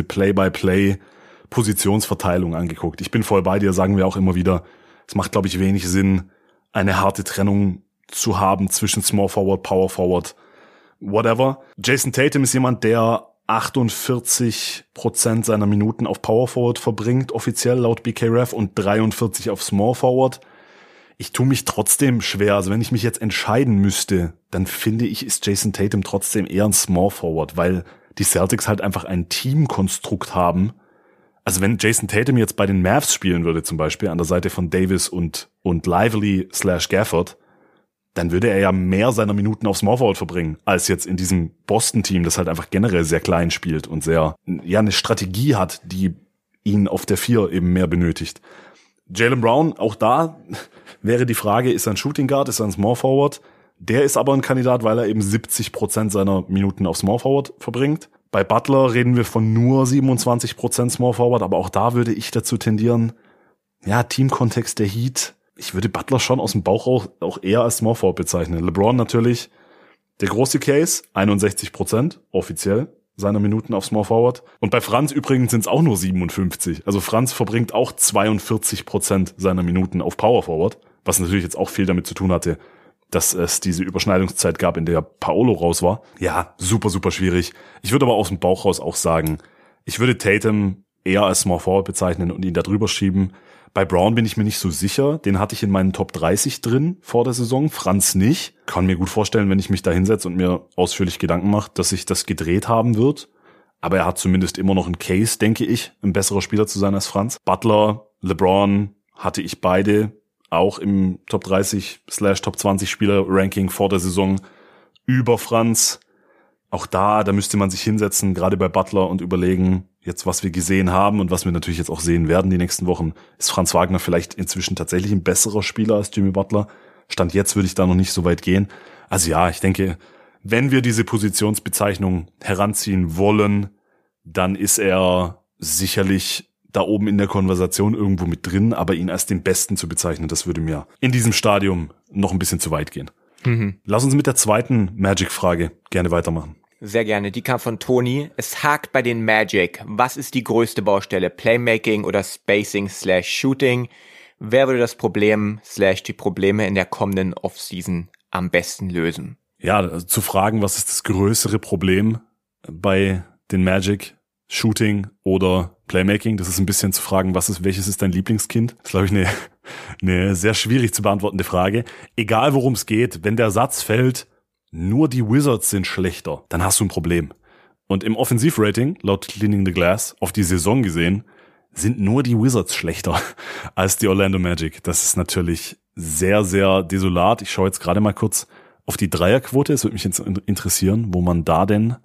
Play-by-Play-Positionsverteilung angeguckt. Ich bin voll bei dir, sagen wir auch immer wieder, es macht, glaube ich, wenig Sinn, eine harte Trennung zu haben zwischen Small Forward, Power Forward, whatever. Jason Tatum ist jemand, der achtundvierzig Prozent seiner Minuten auf Power Forward verbringt, offiziell laut B K Ref, und dreiundvierzig auf Small Forward. Ich tue mich trotzdem schwer. Also wenn ich mich jetzt entscheiden müsste, dann finde ich, ist Jason Tatum trotzdem eher ein Small Forward, weil die Celtics halt einfach ein Teamkonstrukt haben. Also wenn Jason Tatum jetzt bei den Mavs spielen würde zum Beispiel, an der Seite von Davis und, und Lively slash Gafford, dann würde er ja mehr seiner Minuten auf Small Forward verbringen, als jetzt in diesem Boston-Team, das halt einfach generell sehr klein spielt und sehr, ja, eine Strategie hat, die ihn auf der vier eben mehr benötigt. Jaylen Brown, auch da wäre die Frage, ist er ein Shooting Guard, ist er ein Small Forward? Der ist aber ein Kandidat, weil er eben siebzig Prozent seiner Minuten auf Small Forward verbringt. Bei Butler reden wir von nur siebenundzwanzig Prozent Small Forward, aber auch da würde ich dazu tendieren, ja, Teamkontext der Heat, ich würde Butler schon aus dem Bauch raus auch eher als Small Forward bezeichnen. LeBron natürlich, der große Case, einundsechzig Prozent offiziell seiner Minuten auf Small Forward. Und bei Franz übrigens sind es auch nur siebenundfünfzig. Also Franz verbringt auch zweiundvierzig Prozent seiner Minuten auf Power Forward, was natürlich jetzt auch viel damit zu tun hatte, dass es diese Überschneidungszeit gab, in der Paolo raus war. Ja, super, super schwierig. Ich würde aber aus dem Bauch raus auch sagen, ich würde Tatum eher als Small Forward bezeichnen und ihn da drüber schieben. Bei Brown bin ich mir nicht so sicher. Den hatte ich in meinen Top dreißig drin vor der Saison. Franz nicht. Kann mir gut vorstellen, wenn ich mich da hinsetze und mir ausführlich Gedanken mache, dass sich das gedreht haben wird. Aber er hat zumindest immer noch einen Case, denke ich, ein besserer Spieler zu sein als Franz. Butler, LeBron hatte ich beide auch im Top dreißig slash Top zwanzig Spieler Ranking vor der Saison über Franz. Auch da, da müsste man sich hinsetzen, gerade bei Butler, und überlegen, jetzt was wir gesehen haben und was wir natürlich jetzt auch sehen werden die nächsten Wochen, ist Franz Wagner vielleicht inzwischen tatsächlich ein besserer Spieler als Jimmy Butler. Stand jetzt würde ich da noch nicht so weit gehen. Also ja, ich denke, wenn wir diese Positionsbezeichnung heranziehen wollen, dann ist er sicherlich da oben in der Konversation irgendwo mit drin, aber ihn als den Besten zu bezeichnen, das würde mir in diesem Stadium noch ein bisschen zu weit gehen. Mhm. Lass uns mit der zweiten Magic-Frage gerne weitermachen.
Sehr gerne. Die kam von Toni. Es hakt bei den Magic. Was ist die größte Baustelle? Playmaking oder Spacing slash Shooting? Wer würde das Problem slash die Probleme in der kommenden Offseason am besten lösen?
Ja, also zu fragen, was ist das größere Problem bei den Magic? Shooting oder Playmaking? Das ist ein bisschen zu fragen, was ist, welches ist dein Lieblingskind? Das ist, glaube ich, eine, eine sehr schwierig zu beantwortende Frage. Egal, worum es geht, wenn der Satz fällt, nur die Wizards sind schlechter, dann hast du ein Problem. Und im Offensivrating, laut Cleaning the Glass, auf die Saison gesehen, sind nur die Wizards schlechter als die Orlando Magic. Das ist natürlich sehr, sehr desolat. Ich schaue jetzt gerade mal kurz auf die Dreierquote. Es würde mich jetzt interessieren, wo man da denn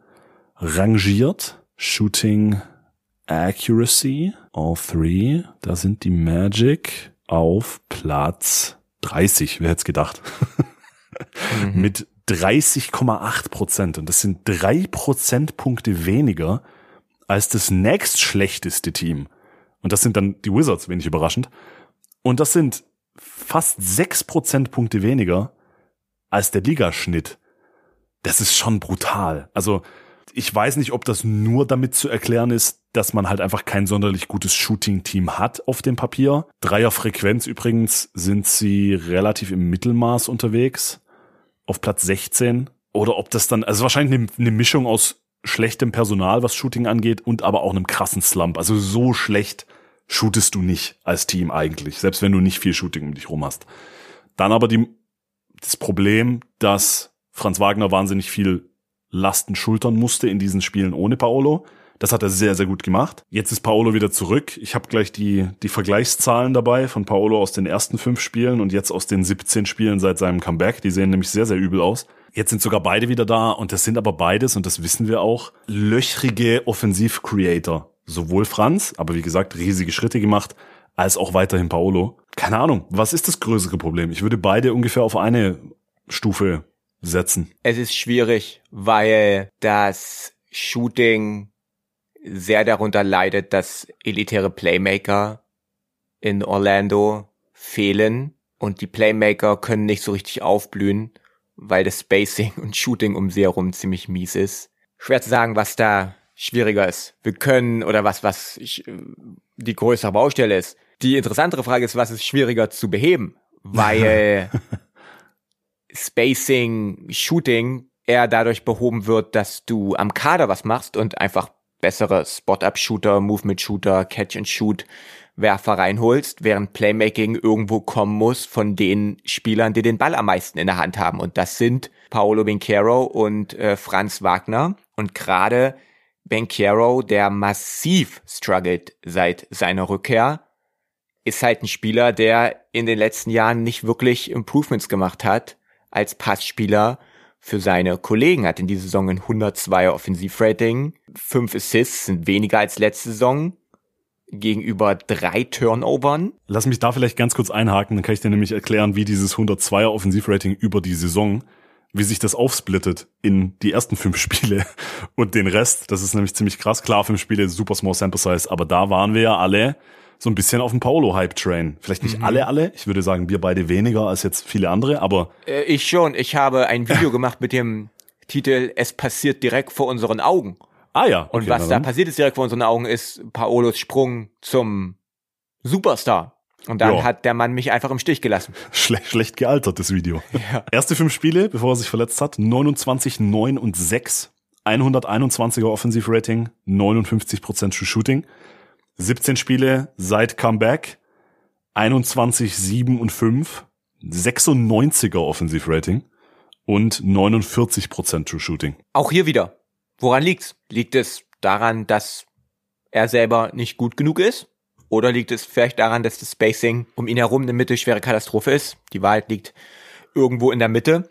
rangiert. Shooting Accuracy, all three. Da sind die Magic auf Platz dreißig. Wer hätte es gedacht? Mhm. Mit dreißig Komma acht Prozent. Und das sind drei Prozentpunkte weniger als das nächstschlechteste Team. Und das sind dann die Wizards, wenig überraschend. Und das sind fast sechs Prozentpunkte weniger als der Ligaschnitt. Das ist schon brutal. Also ich weiß nicht, ob das nur damit zu erklären ist, dass man halt einfach kein sonderlich gutes Shooting-Team hat auf dem Papier. Dreierfrequenz übrigens sind sie relativ im Mittelmaß unterwegs, auf Platz sechzehn. Oder ob das dann, also wahrscheinlich eine, eine Mischung aus schlechtem Personal, was Shooting angeht, und aber auch einem krassen Slump. Also so schlecht shootest du nicht als Team eigentlich, selbst wenn du nicht viel Shooting um dich rum hast. Dann aber die, das Problem, dass Franz Wagner wahnsinnig viel Lasten schultern musste in diesen Spielen ohne Paolo. Das hat er sehr, sehr gut gemacht. Jetzt ist Paolo wieder zurück. Ich habe gleich die die Vergleichszahlen dabei von Paolo aus den ersten fünf Spielen und jetzt aus den siebzehn Spielen seit seinem Comeback. Die sehen nämlich sehr, sehr übel aus. Jetzt sind sogar beide wieder da und das sind aber beides, und das wissen wir auch, löchrige Offensiv-Creator. Sowohl Franz, aber wie gesagt, riesige Schritte gemacht, als auch weiterhin Paolo. Keine Ahnung, was ist das größere Problem? Ich würde beide ungefähr auf eine Stufe setzen.
Es ist schwierig, weil das Shooting sehr darunter leidet, dass elitäre Playmaker in Orlando fehlen und die Playmaker können nicht so richtig aufblühen, weil das Spacing und Shooting um sie herum ziemlich mies ist. Schwer zu sagen, was da schwieriger ist. Wir können, oder was, was ich, die größere Baustelle ist. Die interessantere Frage ist, was ist schwieriger zu beheben? Weil Spacing, Shooting eher dadurch behoben wird, dass du am Kader was machst und einfach bessere Spot-Up-Shooter, Movement-Shooter, Catch-and-Shoot-Werfer reinholst, während Playmaking irgendwo kommen muss von den Spielern, die den Ball am meisten in der Hand haben. Und das sind Paolo Banchero und äh, Franz Wagner. Und gerade Banchero, der massiv struggelt seit seiner Rückkehr, ist halt ein Spieler, der in den letzten Jahren nicht wirklich Improvements gemacht hat als Passspieler für seine Kollegen. Hat in dieser Saison ein hundertzweier Offensivrating, fünf Assists sind weniger als letzte Saison, gegenüber drei Turnovern.
Lass mich da vielleicht ganz kurz einhaken, dann kann ich dir nämlich erklären, wie dieses hundertzweier Offensivrating über die Saison, wie sich das aufsplittet in die ersten fünf Spiele und den Rest. Das ist nämlich ziemlich krass. Klar, fünf Spiele, super small sample size, aber da waren wir ja alle so ein bisschen auf dem Paolo-Hype-Train. Vielleicht nicht mhm. alle, alle. Ich würde sagen, wir beide weniger als jetzt viele andere, aber...
Äh, ich schon. Ich habe ein Video gemacht mit dem Titel "Es passiert direkt vor unseren Augen".
Ah ja. Okay,
und was da passiert ist direkt vor unseren Augen, ist Paolos Sprung zum Superstar. Und dann jo. hat der Mann mich einfach im Stich gelassen.
Schle- schlecht gealtert, das Video.
Ja.
Erste fünf Spiele, bevor er sich verletzt hat, neunundzwanzig, neun und sechs. hunderteinundzwanziger Offensivrating, neunundfünfzig Prozent True Shooting. siebzehn Spiele seit Comeback, einundzwanzig, sieben und fünf, sechsundneunziger Offensivrating und neunundvierzig Prozent True Shooting.
Auch hier wieder. Woran liegt's? Liegt es daran, dass er selber nicht gut genug ist? Oder liegt es vielleicht daran, dass das Spacing um ihn herum eine mittelschwere Katastrophe ist? Die Wahrheit liegt irgendwo in der Mitte.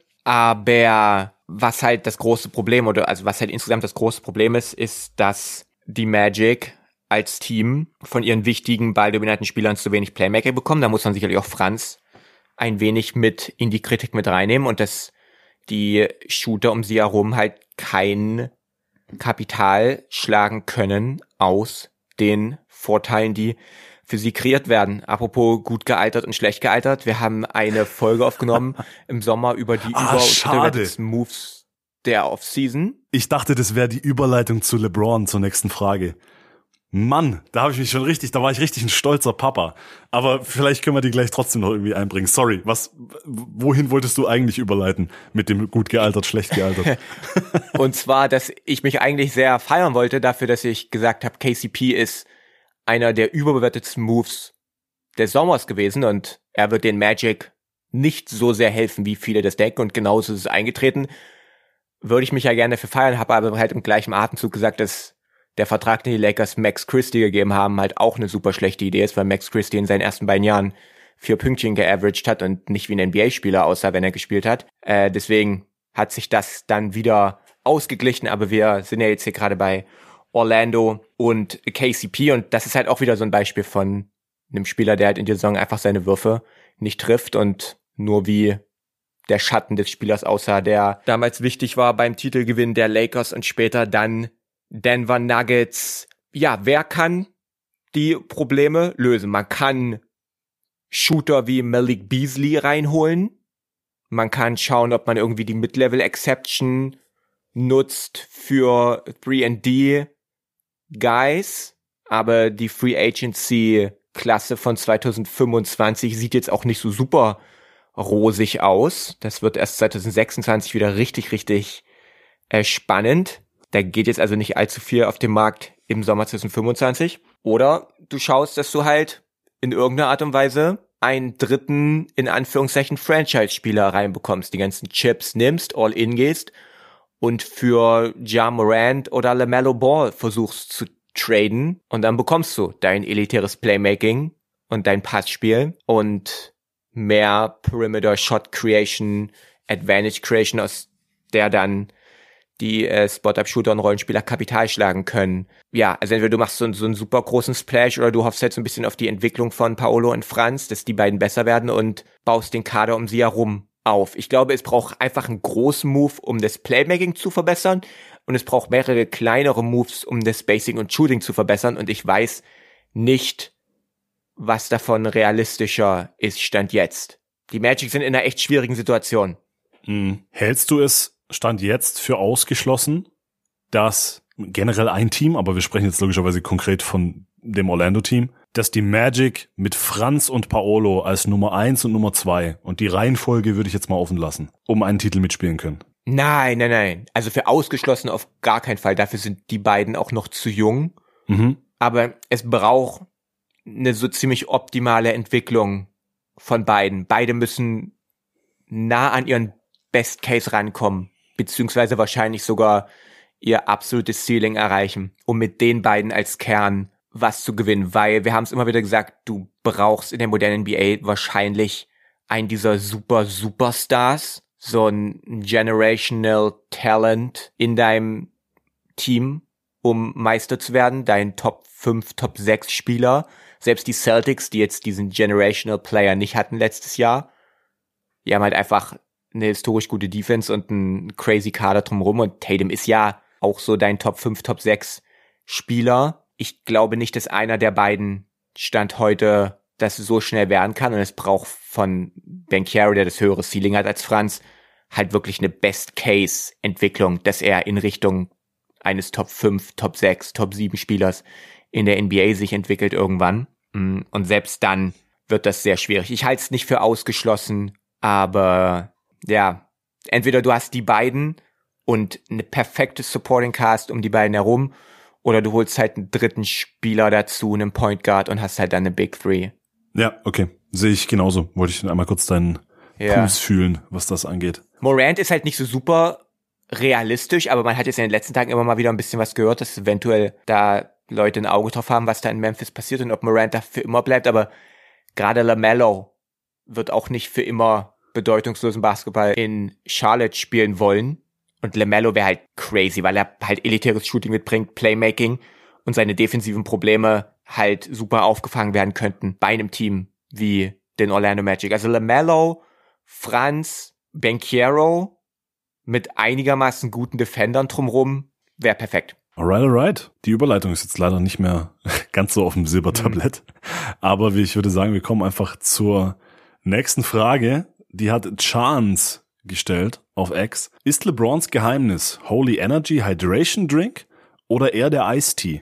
Aber was halt das große Problem, oder also was halt insgesamt das große Problem ist, ist, dass die Magic als Team von ihren wichtigen, balldominanten Spielern zu wenig Playmaker bekommen. Da muss man sicherlich auch Franz ein wenig mit in die Kritik mit reinnehmen und dass die Shooter um sie herum halt kein Kapital schlagen können aus den Vorteilen, die für sie kreiert werden. Apropos gut gealtert und schlecht gealtert. Wir haben eine Folge aufgenommen im Sommer über die
ah,
Über- Moves der Offseason.
Ich dachte, das wäre die Überleitung zu LeBron zur nächsten Frage. Mann, da habe ich mich schon richtig, da war ich richtig ein stolzer Papa. Aber vielleicht können wir die gleich trotzdem noch irgendwie einbringen. Sorry, was, wohin wolltest du eigentlich überleiten mit dem gut gealtert, schlecht gealtert?
Und zwar, dass ich mich eigentlich sehr feiern wollte dafür, dass ich gesagt habe, K C P ist einer der überbewertetsten Moves des Sommers gewesen und er wird den Magic nicht so sehr helfen, wie viele das denken, und genauso ist es eingetreten. Würde ich mich ja gerne dafür feiern, habe aber halt im gleichen Atemzug gesagt, dass der Vertrag, den die Lakers Max Christie gegeben haben, halt auch eine super schlechte Idee ist, weil Max Christie in seinen ersten beiden Jahren vier Pünktchen geaveraged hat und nicht wie ein N B A-Spieler aussah, wenn er gespielt hat. Äh, deswegen hat sich das dann wieder ausgeglichen, aber wir sind ja jetzt hier gerade bei Orlando und K C P und das ist halt auch wieder so ein Beispiel von einem Spieler, der halt in der Saison einfach seine Würfe nicht trifft und nur wie der Schatten des Spielers aussah, der damals wichtig war beim Titelgewinn der Lakers und später dann Denver Nuggets. Ja, wer kann die Probleme lösen? Man kann Shooter wie Malik Beasley reinholen. Man kann schauen, ob man irgendwie die Mid-Level-Exception nutzt für drei und D Guys. Aber die Free Agency-Klasse von zwanzig fünfundzwanzig sieht jetzt auch nicht so super rosig aus. Das wird erst zwanzig sechsundzwanzig wieder richtig, richtig äh, spannend. Da geht jetzt also nicht allzu viel auf dem Markt im Sommer zwanzig fünfundzwanzig. Oder du schaust, dass du halt in irgendeiner Art und Weise einen dritten, in Anführungszeichen, Franchise-Spieler reinbekommst, die ganzen Chips nimmst, all in gehst und für Ja Morant oder LaMelo Ball versuchst zu traden und dann bekommst du dein elitäres Playmaking und dein Passspiel und mehr Perimeter Shot Creation, Advantage Creation, aus der dann die äh, Spot-Up-Shooter und Rollenspieler Kapital schlagen können. Ja, also entweder du machst so, so einen super großen Splash oder du hoffst halt so ein bisschen auf die Entwicklung von Paolo und Franz, dass die beiden besser werden und baust den Kader um sie herum auf. Ich glaube, es braucht einfach einen großen Move, um das Playmaking zu verbessern und es braucht mehrere kleinere Moves, um das Spacing und Shooting zu verbessern und ich weiß nicht, was davon realistischer ist, Stand jetzt. Die Magic sind in einer echt schwierigen Situation.
Hm. Hältst du es Stand jetzt für ausgeschlossen, dass generell ein Team, aber wir sprechen jetzt logischerweise konkret von dem Orlando-Team, dass die Magic mit Franz und Paolo als Nummer eins und Nummer zwei und die Reihenfolge würde ich jetzt mal offen lassen, um einen Titel mitspielen können?
Nein, nein, nein. Also für ausgeschlossen auf gar keinen Fall. Dafür sind die beiden auch noch zu jung.
Mhm.
Aber es braucht eine so ziemlich optimale Entwicklung von beiden. Beide müssen nah an ihren Best Case rankommen, beziehungsweise wahrscheinlich sogar ihr absolutes Ceiling erreichen, um mit den beiden als Kern was zu gewinnen, weil wir haben es immer wieder gesagt, du brauchst in der modernen N B A wahrscheinlich einen dieser super Superstars, so ein Generational Talent in deinem Team, um Meister zu werden, dein Top fünf, Top sechs Spieler, selbst die Celtics, die jetzt diesen Generational Player nicht hatten letztes Jahr, die haben halt einfach eine historisch gute Defense und ein crazy Kader drumherum und Tatum ist ja auch so dein Top fünf, Top sechs Spieler. Ich glaube nicht, dass einer der beiden Stand heute das so schnell werden kann und es braucht von Banchero, der das höhere Ceiling hat als Franz, halt wirklich eine Best-Case-Entwicklung, dass er in Richtung eines Top fünf, Top sechs, Top sieben Spielers in der N B A sich entwickelt irgendwann. Und selbst dann wird das sehr schwierig. Ich halte es nicht für ausgeschlossen, aber ja, entweder du hast die beiden und eine perfekte Supporting Cast um die beiden herum oder du holst halt einen dritten Spieler dazu, einen Point Guard und hast halt dann eine Big Three.
Ja, okay. Sehe ich genauso. Wollte ich einmal kurz deinen
Ja.
Puls fühlen, was das angeht.
Morant ist halt nicht so super realistisch, aber man hat jetzt in den letzten Tagen immer mal wieder ein bisschen was gehört, dass eventuell da Leute ein Auge drauf haben, was da in Memphis passiert und ob Morant da für immer bleibt, aber gerade LaMelo wird auch nicht für immer bedeutungslosen Basketball in Charlotte spielen wollen. Und LaMelo wäre halt crazy, weil er halt elitäres Shooting mitbringt, Playmaking und seine defensiven Probleme halt super aufgefangen werden könnten bei einem Team wie den Orlando Magic. Also LaMelo, Franz, Banchero mit einigermaßen guten Defendern drumherum wäre perfekt.
Alright, alright. Die Überleitung ist jetzt leider nicht mehr ganz so auf dem Silbertablett. Mhm. Aber wie ich würde sagen, wir kommen einfach zur nächsten Frage. Die hat Chance gestellt auf X. Ist LeBrons Geheimnis Holy Energy Hydration Drink oder eher der Ice Tea?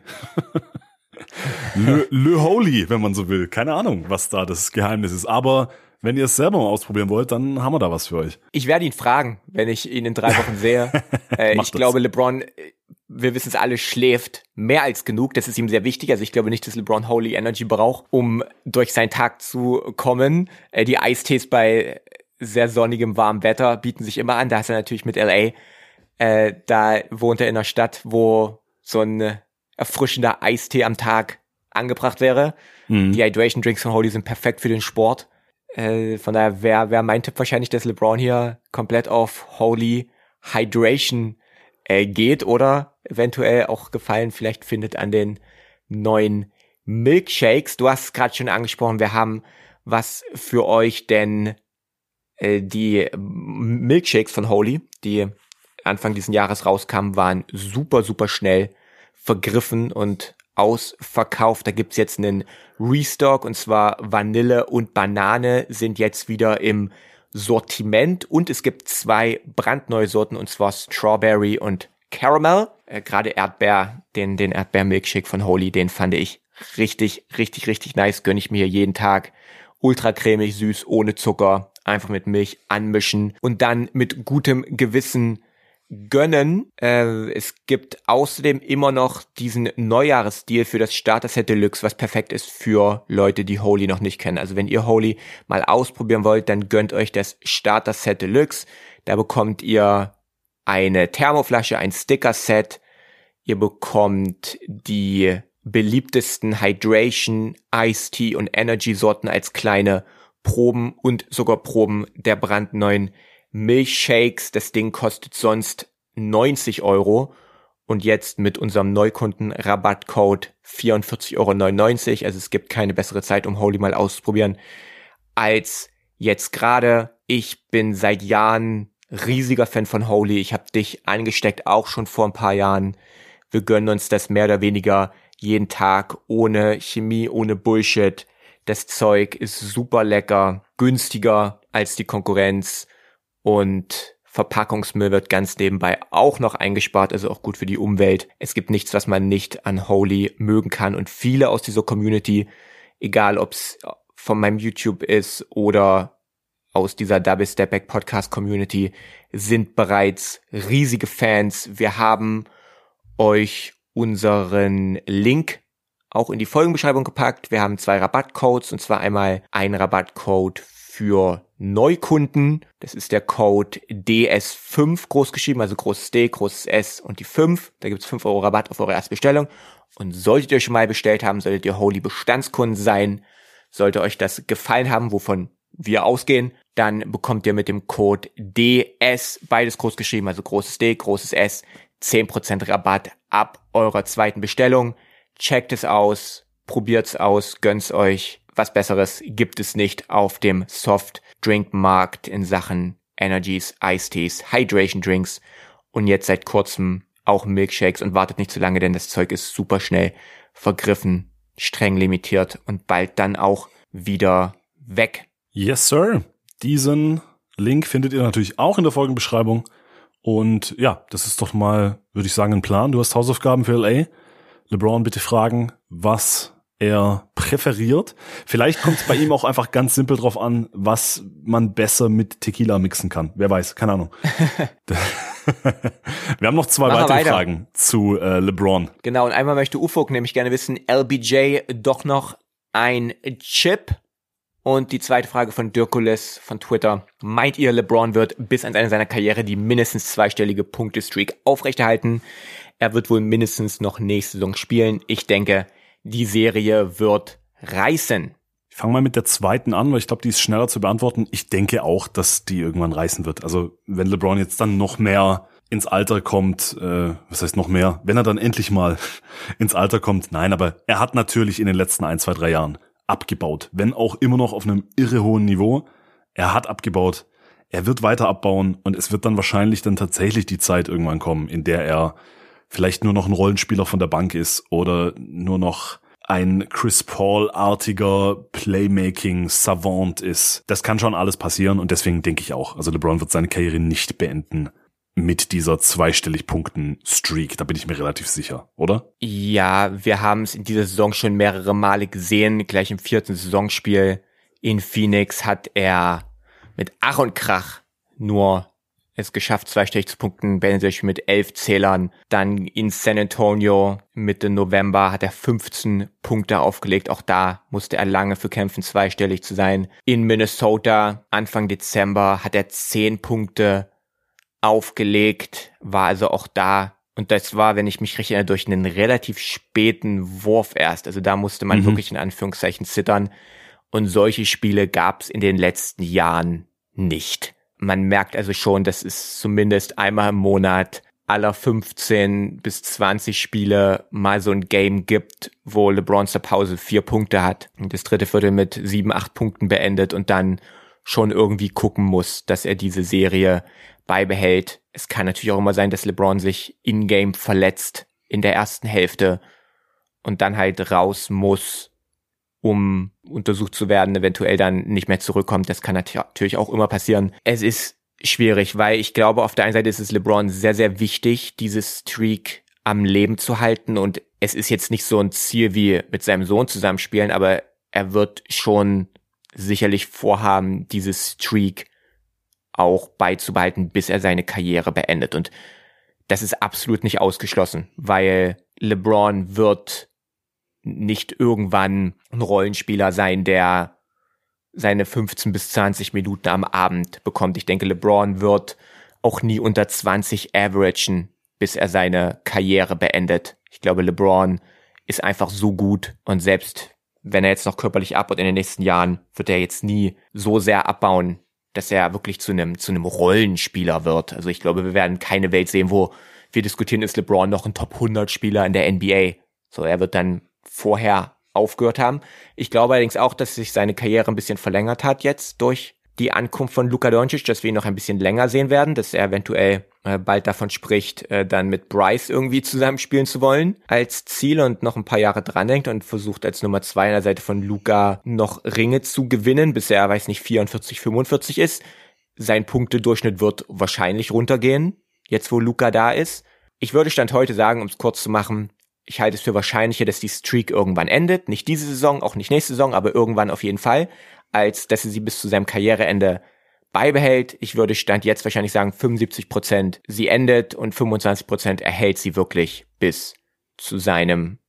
Le, Le Holy, wenn man so will. Keine Ahnung, was da das Geheimnis ist. Aber wenn ihr es selber mal ausprobieren wollt, dann haben wir da was für euch.
Ich werde ihn fragen, wenn ich ihn in drei Wochen sehe. äh, ich das. glaube, LeBron, wir wissen es alle, schläft mehr als genug. Das ist ihm sehr wichtig. Also ich glaube nicht, dass LeBron Holy Energy braucht, um durch seinen Tag zu kommen. Äh, die Eistees bei sehr sonnigem, warmem Wetter bieten sich immer an. Da ist er natürlich mit L A. Äh, da wohnt er in einer Stadt, wo so ein erfrischender Eistee am Tag angebracht wäre. Mhm. Die Hydration Drinks von Holy sind perfekt für den Sport. Äh, von daher wäre wär mein Tipp wahrscheinlich, dass LeBron hier komplett auf Holy Hydration äh, geht oder eventuell auch Gefallen vielleicht findet an den neuen Milkshakes. Du hast es gerade schon angesprochen, wir haben was für euch, denn äh, die Milkshakes von Holy, die Anfang dieses Jahres rauskamen, waren super, super schnell vergriffen und ausverkauft. Da gibt's jetzt einen Restock und zwar Vanille und Banane sind jetzt wieder im Sortiment und es gibt zwei brandneue Sorten und zwar Strawberry und Caramel. Äh, gerade Erdbeer, den, den Erdbeer-Milkshake von Holy, den fand ich richtig, richtig, richtig nice. Gönn ich mir hier jeden Tag. Ultra cremig, süß, ohne Zucker. Einfach mit Milch anmischen und dann mit gutem Gewissen gönnen. Äh, es gibt außerdem immer noch diesen Neujahresdeal für das Starter-Set Deluxe, was perfekt ist für Leute, die Holy noch nicht kennen. Also wenn ihr Holy mal ausprobieren wollt, dann gönnt euch das Starter-Set Deluxe. Da bekommt ihr eine Thermoflasche, ein Sticker-Set. Ihr bekommt die beliebtesten Hydration, Ice Tea und Energy Sorten als kleine Proben und sogar Proben der brandneuen Milchshakes. Das Ding kostet sonst neunzig Euro und jetzt mit unserem Neukunden-Rabattcode vierundvierzig Euro neunundneunzig. Also es gibt keine bessere Zeit, um Holy mal auszuprobieren, als jetzt gerade. Ich bin seit Jahren riesiger Fan von Holy. Ich habe dich angesteckt, auch schon vor ein paar Jahren. Wir gönnen uns das mehr oder weniger jeden Tag, ohne Chemie, ohne Bullshit. Das Zeug ist super lecker, günstiger als die Konkurrenz und Verpackungsmüll wird ganz nebenbei auch noch eingespart, also auch gut für die Umwelt. Es gibt nichts, was man nicht an Holy mögen kann und viele aus dieser Community, egal ob es von meinem YouTube ist oder aus dieser Double Step Back Podcast Community, sind bereits riesige Fans. Wir haben euch unseren Link auch in die Folgenbeschreibung gepackt. Wir haben zwei Rabattcodes, und zwar einmal ein Rabattcode für Neukunden. Das ist der Code D S fünf großgeschrieben, also großes D, großes S und die fünf. Da gibt's fünf Euro Rabatt auf eure erste Bestellung. Und solltet ihr schon mal bestellt haben, solltet ihr Holy Bestandskunden sein, sollte euch das gefallen haben, wovon wir ausgehen, dann bekommt ihr mit dem Code D S, beides groß geschrieben, also großes D, großes S, zehn Prozent Rabatt ab eurer zweiten Bestellung. Checkt es aus, probiert's aus, gönnt's euch. Was Besseres gibt es nicht auf dem Soft-Drink-Markt in Sachen Energies, Ice Teas, Hydration Drinks und jetzt seit kurzem auch Milkshakes, und wartet nicht zu lange, denn das Zeug ist super schnell vergriffen, streng limitiert und bald dann auch wieder weg.
Yes, sir. Diesen Link findet ihr natürlich auch in der Folgenbeschreibung. Und ja, das ist doch mal, würde ich sagen, ein Plan. Du hast Hausaufgaben für L A. LeBron bitte fragen, was er präferiert. Vielleicht kommt es bei ihm auch einfach ganz simpel drauf an, was man besser mit Tequila mixen kann. Wer weiß, keine Ahnung. Wir haben noch zwei
Machen
weitere
weiter.
Fragen zu äh, LeBron.
Genau, und einmal möchte Ufuk nämlich gerne wissen, L B J doch noch ein Chip? Und die zweite Frage von Dirkulis von Twitter. Meint ihr, LeBron wird bis ans Ende seiner Karriere die mindestens zweistellige Punktestreak aufrechterhalten? Er wird wohl mindestens noch nächste Saison spielen. Ich denke, die Serie wird reißen.
Ich fange mal mit der zweiten an, weil ich glaube, die ist schneller zu beantworten. Ich denke auch, dass die irgendwann reißen wird. Also wenn LeBron jetzt dann noch mehr ins Alter kommt, äh, was heißt noch mehr? Wenn er dann endlich mal ins Alter kommt, nein, aber er hat natürlich in den letzten ein, zwei, drei Jahren abgebaut, wenn auch immer noch auf einem irre hohen Niveau. Er hat abgebaut, er wird weiter abbauen und es wird dann wahrscheinlich dann tatsächlich die Zeit irgendwann kommen, in der er vielleicht nur noch ein Rollenspieler von der Bank ist oder nur noch ein Chris Paul-artiger Playmaking-Savant ist. Das kann schon alles passieren und deswegen denke ich auch, also LeBron wird seine Karriere nicht beenden mit dieser zweistellig Punkten-Streak. Da bin ich mir relativ sicher, oder?
Ja, wir haben es in dieser Saison schon mehrere Male gesehen. Gleich im vierten Saisonspiel in Phoenix hat er mit Ach und Krach nur es geschafft, zweistellig zu punkten, beendet mit elf Zählern. Dann in San Antonio Mitte November hat er fünfzehn Punkte aufgelegt. Auch da musste er lange für kämpfen, zweistellig zu sein. In Minnesota Anfang Dezember hat er zehn Punkte aufgelegt, war also auch da. Und das war, wenn ich mich richtig erinnere, durch einen relativ späten Wurf erst. Also da musste man mhm. wirklich in Anführungszeichen zittern. Und solche Spiele gab es in den letzten Jahren nicht. Man merkt also schon, dass es zumindest einmal im Monat aller fünfzehn bis zwanzig Spiele mal so ein Game gibt, wo LeBron zur Pause vier Punkte hat und das dritte Viertel mit sieben, acht Punkten beendet und dann schon irgendwie gucken muss, dass er diese Serie beibehält. Es kann natürlich auch immer sein, dass LeBron sich in-game verletzt in der ersten Hälfte und dann halt raus muss, um untersucht zu werden, eventuell dann nicht mehr zurückkommt. Das kann natürlich auch immer passieren. Es ist schwierig, weil ich glaube, auf der einen Seite ist es LeBron sehr, sehr wichtig, dieses Streak am Leben zu halten und es ist jetzt nicht so ein Ziel wie mit seinem Sohn zusammenspielen, aber er wird schon sicherlich vorhaben, dieses Streak auch beizubehalten, bis er seine Karriere beendet. Und das ist absolut nicht ausgeschlossen, weil LeBron wird nicht irgendwann ein Rollenspieler sein, der seine fünfzehn bis zwanzig Minuten am Abend bekommt. Ich denke, LeBron wird auch nie unter zwanzig averagen, bis er seine Karriere beendet. Ich glaube, LeBron ist einfach so gut und selbst wenn er jetzt noch körperlich abbaut in den nächsten Jahren, wird er jetzt nie so sehr abbauen, dass er wirklich zu einem zu einem Rollenspieler wird. Also ich glaube, wir werden keine Welt sehen, wo wir diskutieren, ist LeBron noch ein Top hundert Spieler in der N B A. So, er wird dann vorher aufgehört haben. Ich glaube allerdings auch, dass sich seine Karriere ein bisschen verlängert hat jetzt durch die Ankunft von Luka Doncic, dass wir ihn noch ein bisschen länger sehen werden, dass er eventuell äh, bald davon spricht, äh, dann mit Bryce irgendwie zusammenspielen zu wollen als Ziel und noch ein paar Jahre dranhängt und versucht als Nummer zwei an der Seite von Luka noch Ringe zu gewinnen, bis er, weiß nicht, vierundvierzig, fünfundvierzig ist. Sein Punktedurchschnitt wird wahrscheinlich runtergehen, jetzt wo Luka da ist. Ich würde Stand heute sagen, um es kurz zu machen, ich halte es für wahrscheinlicher, dass die Streak irgendwann endet. Nicht diese Saison, auch nicht nächste Saison, aber irgendwann auf jeden Fall, als dass er sie bis zu seinem Karriereende beibehält. Ich würde Stand jetzt wahrscheinlich sagen, fünfundsiebzig Prozent sie endet und fünfundzwanzig Prozent erhält sie wirklich bis zu seinem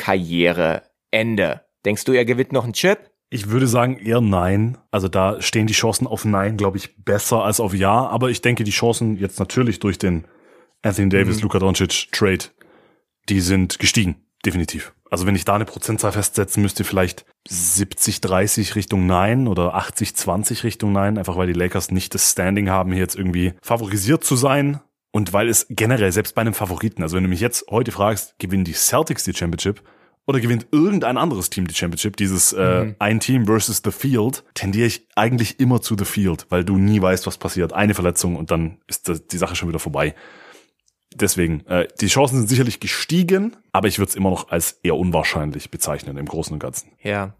Karriereende. Denkst du, er gewinnt noch einen Chip?
Ich würde sagen eher nein. Also da stehen die Chancen auf nein, glaube ich, besser als auf ja. Aber ich denke, die Chancen jetzt natürlich durch den Anthony Davis, mhm. Luka Doncic Trade, die sind gestiegen, definitiv. Also wenn ich da eine Prozentzahl festsetzen müsste, vielleicht siebzig dreißig Richtung Nein oder achtzig zwanzig Richtung Nein, einfach weil die Lakers nicht das Standing haben, hier jetzt irgendwie favorisiert zu sein und weil es generell, selbst bei einem Favoriten, also wenn du mich jetzt heute fragst, gewinnen die Celtics die Championship oder gewinnt irgendein anderes Team die Championship, dieses äh, mhm. ein Team versus the Field, tendiere ich eigentlich immer zu the Field, weil du nie weißt, was passiert. Eine Verletzung und dann ist das, die Sache schon wieder vorbei. Deswegen, äh, die Chancen sind sicherlich gestiegen, aber ich würde es immer noch als eher unwahrscheinlich bezeichnen im Großen und Ganzen.
Ja.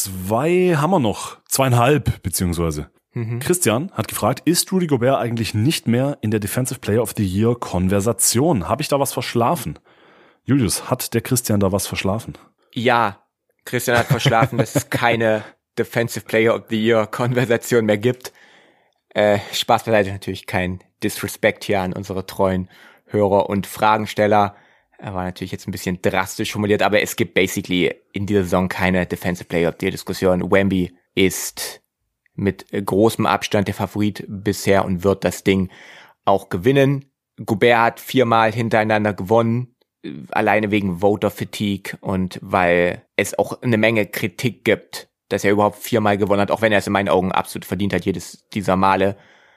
Zwei haben wir noch, zweieinhalb beziehungsweise. Mhm. Christian hat gefragt, ist Rudy Gobert eigentlich nicht mehr in der Defensive Player of the Year Konversation? Habe ich da was verschlafen? Julius, hat der Christian da was verschlafen?
Ja, Christian hat verschlafen, dass es keine Defensive Player of the Year Konversation mehr gibt. Äh, Spaß beiseite, natürlich kein Disrespect hier an unsere treuen Hörer und Fragensteller. Er war natürlich jetzt ein bisschen drastisch formuliert, aber es gibt basically in dieser Saison keine Defensive Player of the Year Diskussion. Wemby ist mit großem Abstand der Favorit bisher und wird das Ding auch gewinnen. Gobert hat viermal hintereinander gewonnen, alleine wegen Voter Fatigue und weil es auch eine Menge Kritik gibt, dass er überhaupt viermal gewonnen hat, auch wenn er es in meinen Augen absolut verdient hat, jedes dieser Male.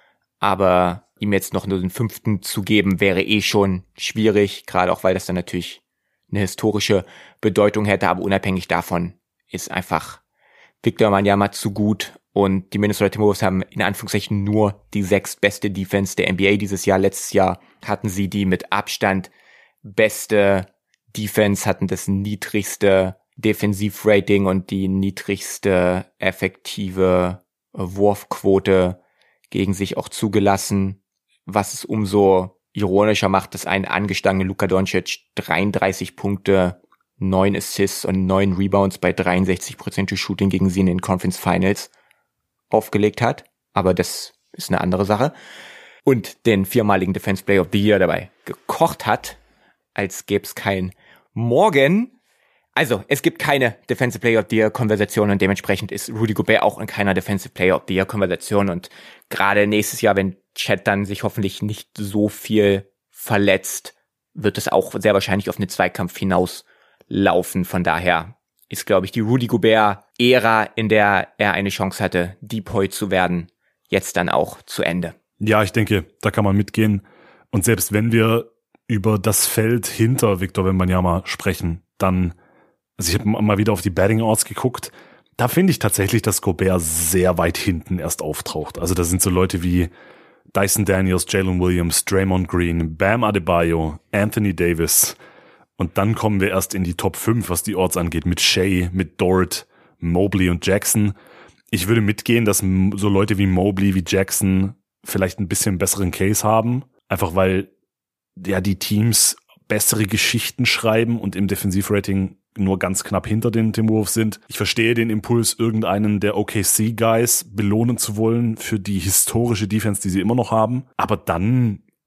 Aber ihm jetzt noch nur den fünften zu geben, wäre eh schon schwierig, gerade auch, weil das dann natürlich eine historische Bedeutung hätte, aber unabhängig davon ist einfach Victor Wembanyama zu gut und die Minnesota Timberwolves haben in Anführungszeichen nur die sechstbeste Defense der N B A dieses Jahr. Letztes Jahr hatten sie die mit Abstand beste Defense, hatten das niedrigste Defensivrating und die niedrigste effektive Wurfquote gegen sich auch zugelassen, was es umso ironischer macht, dass ein angestangener Luka Doncic dreiunddreißig Punkte, neun Assists und neun Rebounds bei dreiundsechzig Prozent Shooting gegen sie in den Conference Finals aufgelegt hat. Aber das ist eine andere Sache. Und den viermaligen Defense Player of the Year dabei gekocht hat, als gäbe es kein Morgen. Also, es gibt keine Defensive Player of the Year Konversation und dementsprechend ist Rudy Gobert auch in keiner Defensive Player of the Year Konversation und gerade nächstes Jahr, wenn Chet dann sich hoffentlich nicht so viel verletzt, wird es auch sehr wahrscheinlich auf einen Zweikampf hinauslaufen. Von daher ist, glaube ich, die Rudy Gobert-Ära, in der er eine Chance hatte, Deep Boy zu werden, jetzt dann auch zu Ende.
Ja, ich denke, da kann man mitgehen. Und selbst wenn wir über das Feld hinter Victor Wembanyama sprechen, dann, also ich habe mal wieder auf die Batting Odds geguckt, da finde ich tatsächlich, dass Gobert sehr weit hinten erst auftaucht. Also da sind so Leute wie Dyson Daniels, Jalen Williams, Draymond Green, Bam Adebayo, Anthony Davis. Und dann kommen wir erst in die Top fünf, was die Odds angeht, mit Shea, mit Dort, Mobley und Jackson. Ich würde mitgehen, dass so Leute wie Mobley, wie Jackson vielleicht ein bisschen besseren Case haben. Einfach weil ja die Teams bessere Geschichten schreiben und im Defensivrating nur ganz knapp hinter den Timberwolves sind. Ich verstehe den Impuls, irgendeinen der O K C-Guys belohnen zu wollen für die historische Defense, die sie immer noch haben. Aber dann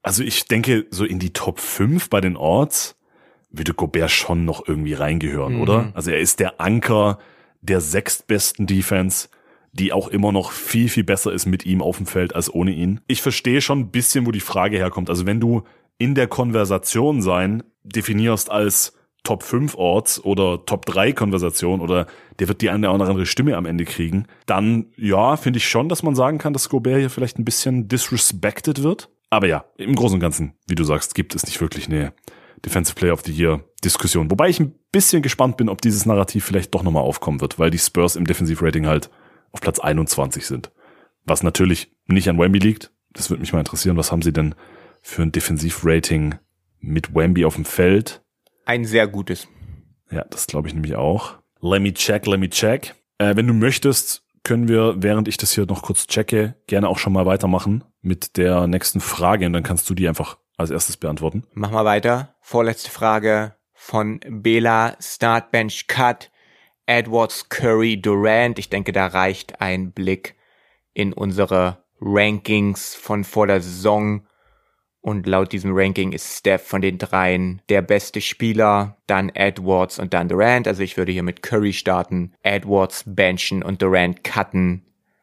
Also ich denke, so in die Top fünf bei den Odds würde Gobert schon noch irgendwie reingehören, mhm. oder? Also er ist der Anker der sechstbesten Defense, die auch immer noch viel, viel besser ist mit ihm auf dem Feld als ohne ihn. Ich verstehe schon ein bisschen, wo die Frage herkommt. Also wenn du in der Konversation sein definierst als Top fünf Odds oder Top drei Konversation oder der wird die eine oder andere Stimme am Ende kriegen, dann ja, finde ich schon, dass man sagen kann, dass Gobert hier vielleicht ein bisschen disrespected wird. Aber ja, im Großen und Ganzen, wie du sagst, gibt es nicht wirklich eine Defensive Player of the Year Diskussion. Wobei ich ein bisschen gespannt bin, ob dieses Narrativ vielleicht doch nochmal aufkommen wird, weil die Spurs im Defensivrating halt auf Platz einundzwanzig sind. Was natürlich nicht an Wemby liegt. Das würde mich mal interessieren. Was haben sie denn für ein Defensivrating mit Wemby auf dem Feld?
Ein sehr gutes.
Ja, das glaube ich nämlich auch. Let me check, let me check. Äh, wenn du möchtest, können wir, während ich das hier noch kurz checke, gerne auch schon mal weitermachen mit der nächsten Frage und dann kannst du die einfach als erstes beantworten.
Mach mal weiter. Vorletzte Frage von Bela, Start, Bench, Cut, Edwards, Curry, Durant. Ich denke, da reicht ein Blick in unsere Rankings von vor der Saison. Und laut diesem Ranking ist Steph von den dreien der beste Spieler, dann Edwards und dann Durant. Also ich würde hier mit Curry starten, Edwards benchen und Durant cutten.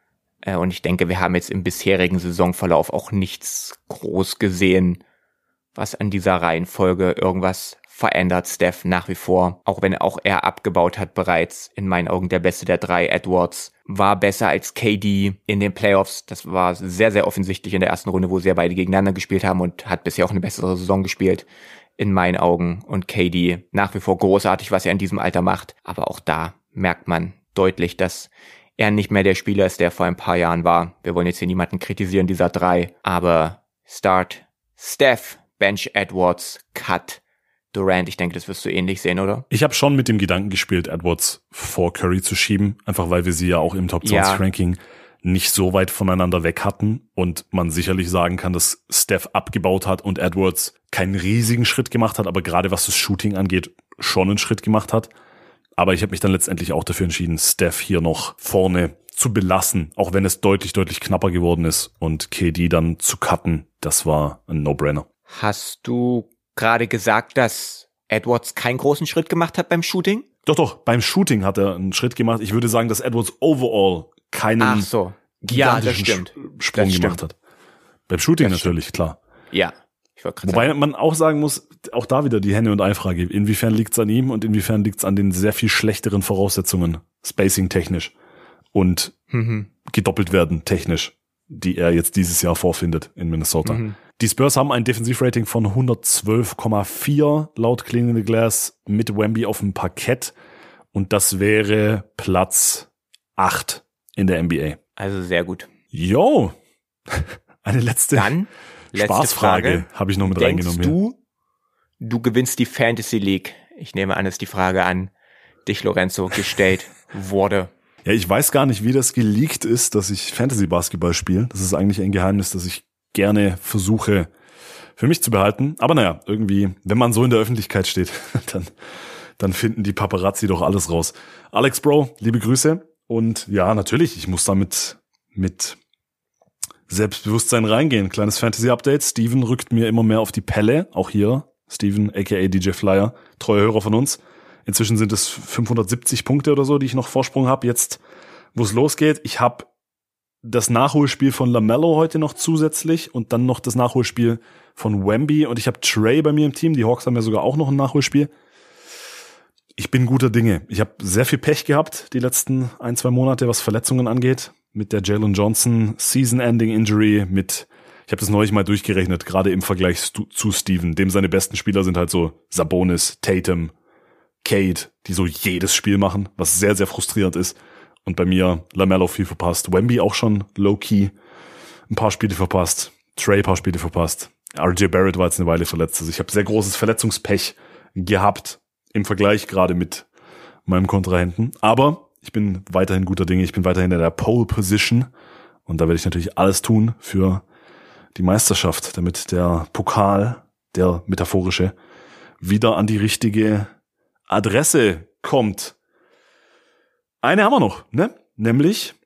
Und ich denke, wir haben jetzt im bisherigen Saisonverlauf auch nichts groß gesehen, was an dieser Reihenfolge irgendwas verändert. Steph nach wie vor, auch wenn auch er abgebaut hat bereits, in meinen Augen der beste der drei. Edwards war besser als K D in den Playoffs. Das war sehr, sehr offensichtlich in der ersten Runde, wo sie ja beide gegeneinander gespielt haben und hat bisher auch eine bessere Saison gespielt, in meinen Augen. Und K D nach wie vor großartig, was er in diesem Alter macht. Aber auch da merkt man deutlich, dass er nicht mehr der Spieler ist, der vor ein paar Jahren war. Wir wollen jetzt hier niemanden kritisieren, dieser drei. Aber Start Steph, Bench Edwards, Cut Durant. Ich denke, das wirst du ähnlich sehen, oder?
Ich habe schon mit dem Gedanken gespielt, Edwards vor Curry zu schieben, einfach weil wir sie ja auch im Top zwanzig Ranking ja. nicht so weit voneinander weg hatten und man sicherlich sagen kann, dass Steph abgebaut hat und Edwards keinen riesigen Schritt gemacht hat, aber gerade was das Shooting angeht, schon einen Schritt gemacht hat. Aber ich habe mich dann letztendlich auch dafür entschieden, Steph hier noch vorne zu belassen, auch wenn es deutlich, deutlich knapper geworden ist und K D dann zu cutten, das war ein No-Brainer.
Hast du gerade gesagt, dass Edwards keinen großen Schritt gemacht hat beim Shooting?
Doch, doch, beim Shooting hat er einen Schritt gemacht. Ich würde sagen, dass Edwards overall keinen
Ach so. Ja, das stimmt.
Sprung
das
gemacht
stimmt.
hat. Beim Shooting
das
natürlich,
stimmt.
klar.
Ja. Ich wollte
Wobei
sagen.
man auch sagen muss, auch da wieder die Henne- und Ei-Frage. Inwiefern liegt's an ihm und inwiefern liegt's an den sehr viel schlechteren Voraussetzungen, Spacing-technisch und
Mhm.
gedoppelt werden technisch, die er jetzt dieses Jahr vorfindet in Minnesota.
Mhm.
Die Spurs haben ein Defensivrating von hundertzwölf Komma vier laut Clean in the Glass mit Wemby auf dem Parkett und das wäre Platz acht in der N B A.
Also sehr gut.
Jo, eine letzte
Dann letzte
Spaßfrage habe ich noch mit
Denkst
reingenommen.
du, du gewinnst die Fantasy League? Ich nehme an, dass die Frage an dich, Lorenzo, gestellt wurde.
Ja, ich weiß gar nicht, wie das geleakt ist, dass ich Fantasy-Basketball spiele. Das ist eigentlich ein Geheimnis, das ich gerne versuche für mich zu behalten. Aber naja, irgendwie, wenn man so in der Öffentlichkeit steht, dann, dann finden die Paparazzi doch alles raus. Alex Bro, liebe Grüße. Und ja, natürlich, ich muss damit mit Selbstbewusstsein reingehen. Kleines Fantasy-Update. Steven rückt mir immer mehr auf die Pelle. Auch hier, Steven, aka D J Flyer, treuer Hörer von uns. Inzwischen sind es fünfhundertsiebzig Punkte oder so, die ich noch Vorsprung habe. Jetzt, wo es losgeht, ich habe das Nachholspiel von LaMelo heute noch zusätzlich und dann noch das Nachholspiel von Wemby und ich habe Trey bei mir im Team. Die Hawks haben ja sogar auch noch ein Nachholspiel. Ich bin guter Dinge. Ich habe sehr viel Pech gehabt die letzten ein, zwei Monate, was Verletzungen angeht. Mit der Jalen Johnson Season-Ending-Injury, mit, ich habe das neulich mal durchgerechnet, gerade im Vergleich zu Steven. Dem seine besten Spieler sind halt so Sabonis, Tatum, Cade, die so jedes Spiel machen, was sehr, sehr frustrierend ist. Und bei mir LaMelo viel verpasst. Wemby auch schon low-key ein paar Spiele verpasst. Trey ein paar Spiele verpasst. R J Barrett war jetzt eine Weile verletzt. Also ich habe sehr großes Verletzungspech gehabt im Vergleich gerade mit meinem Kontrahenten. Aber ich bin weiterhin guter Dinge. Ich bin weiterhin in der Pole Position. Und da werde ich natürlich alles tun für die Meisterschaft, damit der Pokal, der metaphorische, wieder an die richtige Adresse kommt. Eine haben wir noch, ne? Nämlich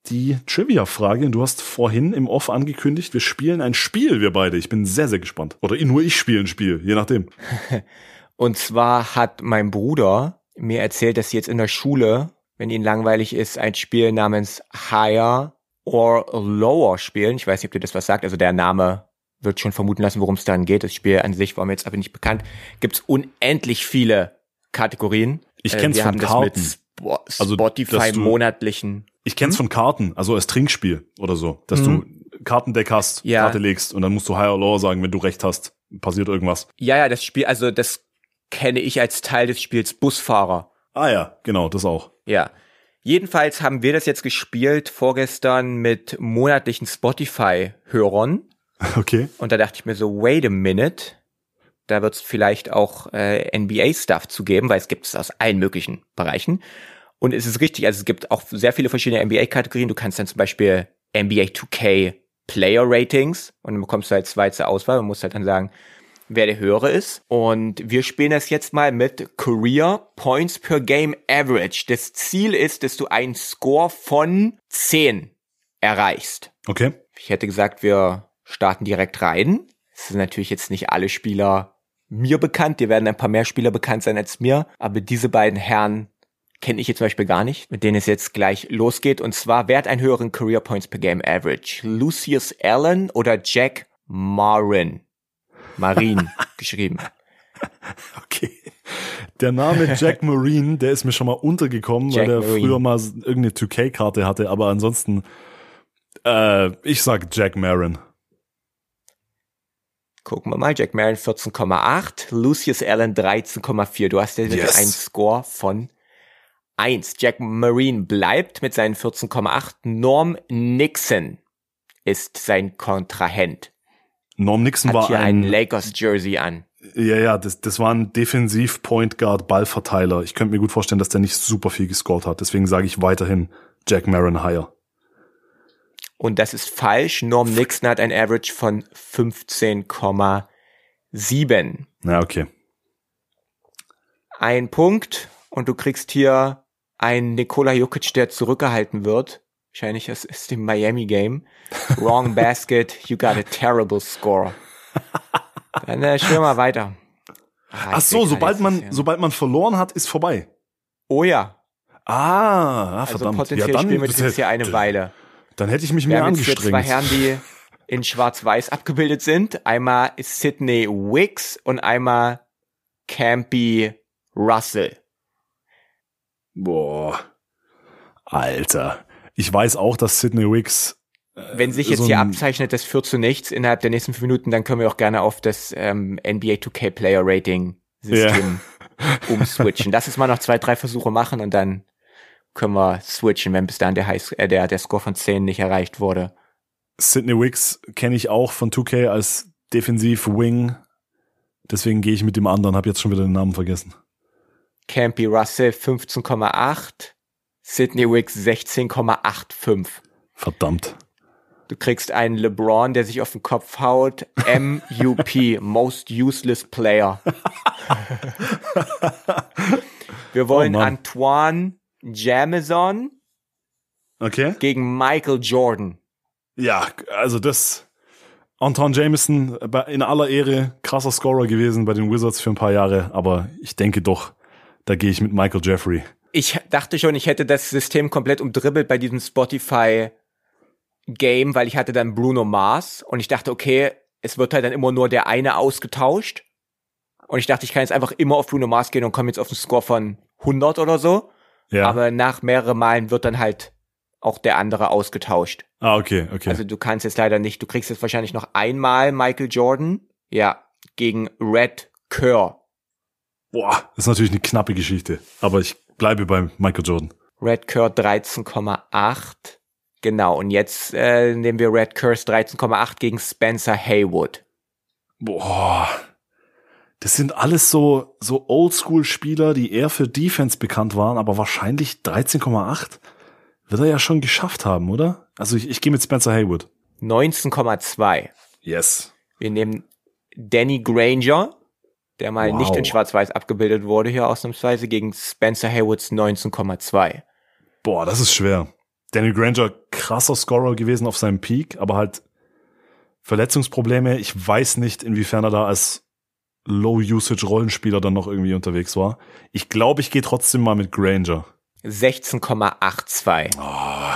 die Trivia-Frage. Und du hast vorhin im Off angekündigt, wir spielen ein Spiel, wir beide. Ich bin sehr, sehr gespannt. Oder nur ich spiele ein Spiel, je nachdem.
Und zwar hat mein Bruder mir erzählt, dass sie jetzt in der Schule, wenn ihnen langweilig ist, ein Spiel namens Higher or Lower spielen. Ich weiß nicht, ob dir das was sagt. Also der Name wird schon vermuten lassen, worum es dann geht. Das Spiel an sich war mir jetzt aber nicht bekannt. Gibt es unendlich viele Kategorien.
Ich kenn's äh, von Karten.
Sp- Spotify also, du, monatlichen.
Ich kenn's hm? von Karten, also als Trinkspiel oder so, dass hm. du Kartendeck hast, ja. Karte legst und dann musst du Higher or Lower sagen, wenn du recht hast, passiert irgendwas.
Ja, ja, das Spiel, also das kenne ich als Teil des Spiels Busfahrer.
Ah ja, genau, das auch.
Ja. Jedenfalls haben wir das jetzt gespielt vorgestern mit monatlichen Spotify-Hörern.
Okay.
Und da dachte ich mir so, wait a minute, da wird es vielleicht auch äh, N B A-Stuff zu geben, weil es gibt es aus allen möglichen Bereichen. Und es ist richtig, also es gibt auch sehr viele verschiedene N B A-Kategorien. Du kannst dann zum Beispiel N B A two K Player Ratings und dann bekommst du halt zwei zur Auswahl und musst halt dann sagen, wer der Höhere ist. Und wir spielen das jetzt mal mit Career Points per Game Average. Das Ziel ist, dass du einen Score von zehn erreichst.
Okay.
Ich hätte gesagt, wir starten direkt rein. Es sind natürlich jetzt nicht alle Spieler mir bekannt. Dir werden ein paar mehr Spieler bekannt sein als mir. Aber diese beiden Herren kenne ich jetzt zum Beispiel gar nicht, mit denen es jetzt gleich losgeht. Und zwar, wer hat einen höheren Career Points per Game Average? Lucius Allen oder Jack Marin? Marin geschrieben.
Okay. Der Name Jack Marin, der ist mir schon mal untergekommen, Jack weil der Marine. früher mal irgendeine two K-Karte hatte. Aber ansonsten, äh, ich sag Jack Marin.
Gucken wir mal, Jack Marin vierzehn Komma acht, Lucius Allen dreizehn Komma vier. Du hast ja yes. einen Score von eins. Jack Marin bleibt mit seinen vierzehn Komma acht. Norm Nixon ist sein Kontrahent.
Norm Nixon
hat
war
hier
ein,
ein Lakers-Jersey an.
Ja, ja, das, das war ein Defensiv-Point-Guard-Ballverteiler. Ich könnte mir gut vorstellen, dass der nicht super viel gescored hat. Deswegen sage ich weiterhin Jack Marin higher.
Und das ist falsch. Norm Nixon hat ein Average von fünfzehn Komma sieben.
Ja, okay.
Ein Punkt und du kriegst hier einen Nikola Jokic, der zurückgehalten wird. Wahrscheinlich das ist im Miami-Game. Wrong basket, you got a terrible score. Dann äh, spielen wir mal weiter.
Ah, Ach so, sobald man, ja. sobald man verloren hat, ist vorbei.
Oh ja.
Ah, verdammt.
Also potenziell
ja, dann,
spielen wir das jetzt hier eine Weile.
Dann hätte ich mich mehr angestrengt.
Wir haben jetzt hier zwei Herren, die in Schwarz-Weiß abgebildet sind. Einmal Sidney Wicks und einmal Campy Russell.
Boah. Alter. Ich weiß auch, dass Sidney Wicks... Äh,
Wenn sich jetzt
so
hier abzeichnet, das führt zu nichts innerhalb der nächsten fünf Minuten, dann können wir auch gerne auf das ähm, N B A two K Player Rating System yeah. umswitchen. Lass uns mal noch zwei, drei Versuche machen und dann können wir switchen, wenn bis dahin der, High, äh, der, der Score von zehn nicht erreicht wurde.
Sidney Wicks kenne ich auch von two K als Defensiv-Wing. Deswegen gehe ich mit dem anderen, habe jetzt schon wieder den Namen vergessen.
Campy Russell fünfzehn Komma acht, Sidney Wicks sechzehn Komma fünfundachtzig.
Verdammt.
Du kriegst einen LeBron, der sich auf den Kopf haut. M U P, Most Useless Player. Wir wollen oh Antoine Jamison
okay.
gegen Michael Jordan.
Ja, also das... Antoine Jamison in aller Ehre, krasser Scorer gewesen bei den Wizards für ein paar Jahre, aber ich denke doch, da gehe ich mit Michael Jeffrey.
Ich dachte schon, ich hätte das System komplett umdribbelt bei diesem Spotify-Game, weil ich hatte dann Bruno Mars und ich dachte, okay, es wird halt dann immer nur der eine ausgetauscht und ich dachte, ich kann jetzt einfach immer auf Bruno Mars gehen und komme jetzt auf einen Score von hundert oder so, ja. Aber nach mehreren Malen wird dann halt auch der andere ausgetauscht.
Ah, okay, okay.
Also du kannst jetzt leider nicht, du kriegst jetzt wahrscheinlich noch einmal Michael Jordan, ja, gegen Red Kerr.
Boah, das ist natürlich eine knappe Geschichte, aber ich bleibe bei Michael Jordan.
Red Kerr dreizehn Komma acht, genau, und jetzt äh, nehmen wir Red Kerrs dreizehn Komma acht gegen Spencer Haywood.
Boah, das sind alles so so Oldschool-Spieler, die eher für Defense bekannt waren, aber wahrscheinlich dreizehn Komma acht wird er ja schon geschafft haben, oder? Also ich, ich gehe mit Spencer Haywood.
neunzehn Komma zwei.
Yes.
Wir nehmen Danny Granger, der mal
wow.
nicht in Schwarz-Weiß abgebildet wurde hier ausnahmsweise, gegen Spencer Haywoods neunzehn Komma zwei.
Boah, das ist schwer. Danny Granger, krasser Scorer gewesen auf seinem Peak, aber halt Verletzungsprobleme. Ich weiß nicht, inwiefern er da als Low-Usage-Rollenspieler dann noch irgendwie unterwegs war. Ich glaube, ich gehe trotzdem mal mit Granger.
sechzehn Komma achtundzwanzig.
Oh.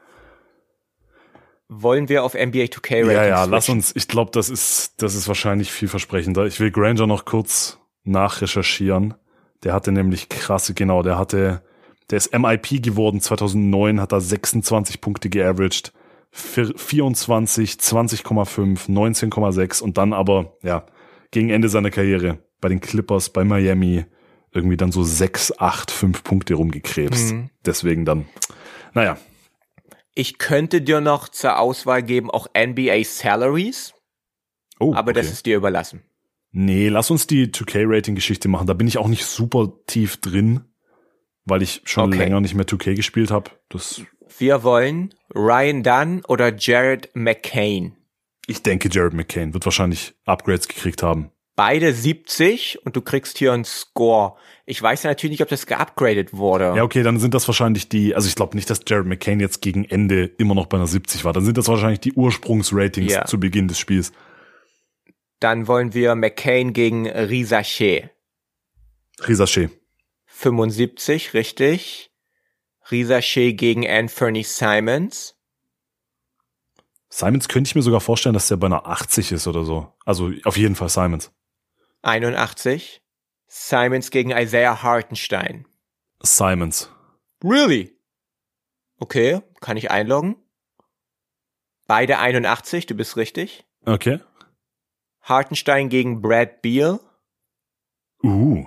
Wollen wir auf N B A two K Ratings
Ja, ja,
switchen?
lass uns, ich glaube, das ist, das ist wahrscheinlich vielversprechender. Ich will Granger noch kurz nachrecherchieren. Der hatte nämlich krasse, genau, der hatte, der ist M I P geworden zweitausendneun, hat da sechsundzwanzig Punkte geaveraged, vierundzwanzig, zwanzig Komma fünf, neunzehn Komma sechs und dann aber, ja, gegen Ende seiner Karriere bei den Clippers, bei Miami, irgendwie dann so sechs, acht, fünf Punkte rumgekrebst.
Mhm.
Deswegen dann, naja.
Ich könnte dir noch zur Auswahl geben auch N B A Salaries,
Oh,
aber
okay.
das ist dir überlassen.
Nee, lass uns die two K-Rating-Geschichte machen. Da bin ich auch nicht super tief drin, weil ich schon
Okay.
länger nicht mehr two K gespielt habe. Das,
Wir wollen Ryan Dunn oder Jared McCain.
ich denke, Jared McCain wird wahrscheinlich Upgrades gekriegt haben.
Beide siebzig und du kriegst hier einen Score. Ich weiß ja natürlich nicht, ob das geupgradet wurde.
Ja, okay, dann sind das wahrscheinlich die, also ich glaube nicht, dass Jared McCain jetzt gegen Ende immer noch bei einer siebzig war. Dann sind das wahrscheinlich die Ursprungsratings
Ja.
zu Beginn des Spiels.
Dann wollen wir McCain gegen Risa Shea.
Risache.
fünfundsiebzig, richtig. Risa Shea gegen Anthony Simons.
Simons könnte ich mir sogar vorstellen, dass der bei einer achtzig ist oder so. Also auf jeden Fall Simons.
einundachtzig. Simons gegen Isaiah Hartenstein.
Simons.
Really? Okay, kann ich einloggen? Beide einundachtzig, du bist richtig.
Okay.
Hartenstein gegen Brad Beal.
Uh.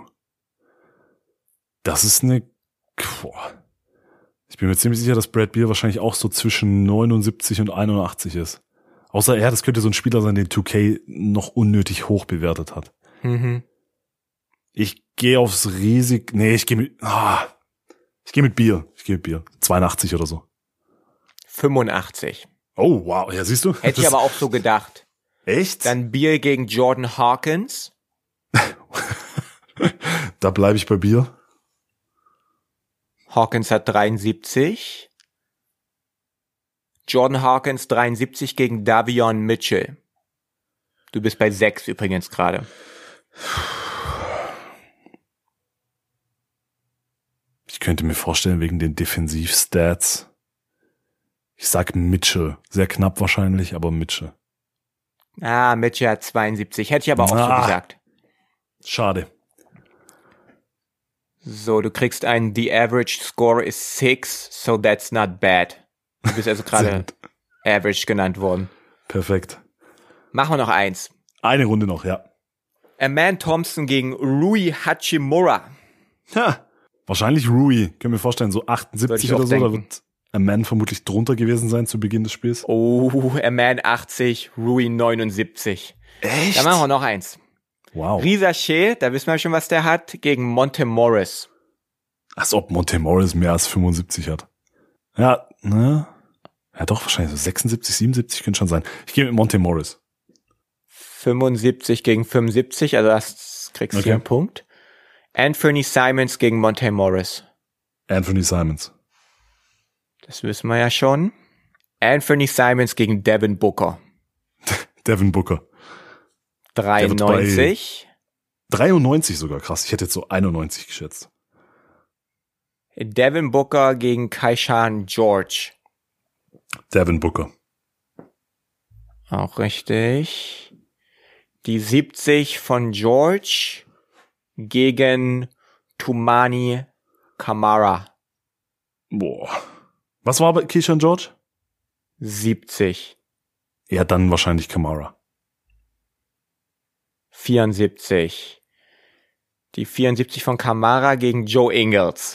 Das ist eine, boah. Ich bin mir ziemlich sicher, dass Brad Beal wahrscheinlich auch so zwischen neunundsiebzig und einundachtzig ist. Außer er, das könnte so ein Spieler sein, den two K noch unnötig hoch bewertet hat.
Mhm.
Ich gehe aufs Risik, nee, ich gehe mit, ah, ich gehe mit Beal. Ich gehe mit Beal. zweiundachtzig oder so.
fünfundachtzig.
Oh, wow. Ja, siehst du?
Hätte ich
Das-
aber auch so gedacht.
Echt?
Dann Beal gegen Jordan Hawkins.
Da bleibe ich bei Beal.
Hawkins hat dreiundsiebzig. Jordan Hawkins dreiundsiebzig gegen Davion Mitchell. Du bist bei sechs übrigens gerade.
Ich könnte mir vorstellen, wegen den Defensivstats. Ich sag Mitchell. Sehr knapp wahrscheinlich, aber Mitchell.
Ah, Mitchell hat zweiundsiebzig. Hätte ich aber auch
Ah.
so gesagt.
Schade.
So, du kriegst einen The Average Score is six, so that's not bad. Du bist also
Sehr
gerade
gut.
Average genannt worden.
Perfekt.
Machen wir noch eins.
Eine Runde noch, ja.
Aman Thompson gegen Rui Hachimura.
Ha. Wahrscheinlich Rui. Können wir vorstellen, so
Würde
achtundsiebzig
ich auch
oder so. Da
denken.
wird Aman vermutlich drunter gewesen sein zu Beginn des Spiels.
Oh, Aman achtzig, Rui neunundsiebzig.
Echt?
Dann machen wir noch eins.
Wow.
Risa Shea, da wissen wir schon, was der hat, gegen Monte Morris.
Als ob Monte Morris mehr als fünfundsiebzig hat. Ja, ne? Ja doch, wahrscheinlich so sechsundsiebzig, siebenundsiebzig könnte schon sein. Ich gehe mit Monte Morris.
fünfundsiebzig gegen fünfundsiebzig, also das kriegst du
Okay.
hier einen Punkt. Anthony Simons gegen Monte Morris.
Anthony Simons.
Das wissen wir ja schon. Anthony Simons gegen Devin Booker.
Devin Booker.
dreiundneunzig.
dreiundneunzig sogar, krass. Ich hätte jetzt so einundneunzig geschätzt.
Devin Booker gegen Kaishan George.
Devin Booker.
Auch richtig. Die siebzig von George gegen Tumani Kamara.
Boah. Was war bei Keyshawn George?
siebzig.
Ja, dann wahrscheinlich Kamara.
vierundsiebzig. Die vierundsiebzig von Kamara gegen Joe Ingles.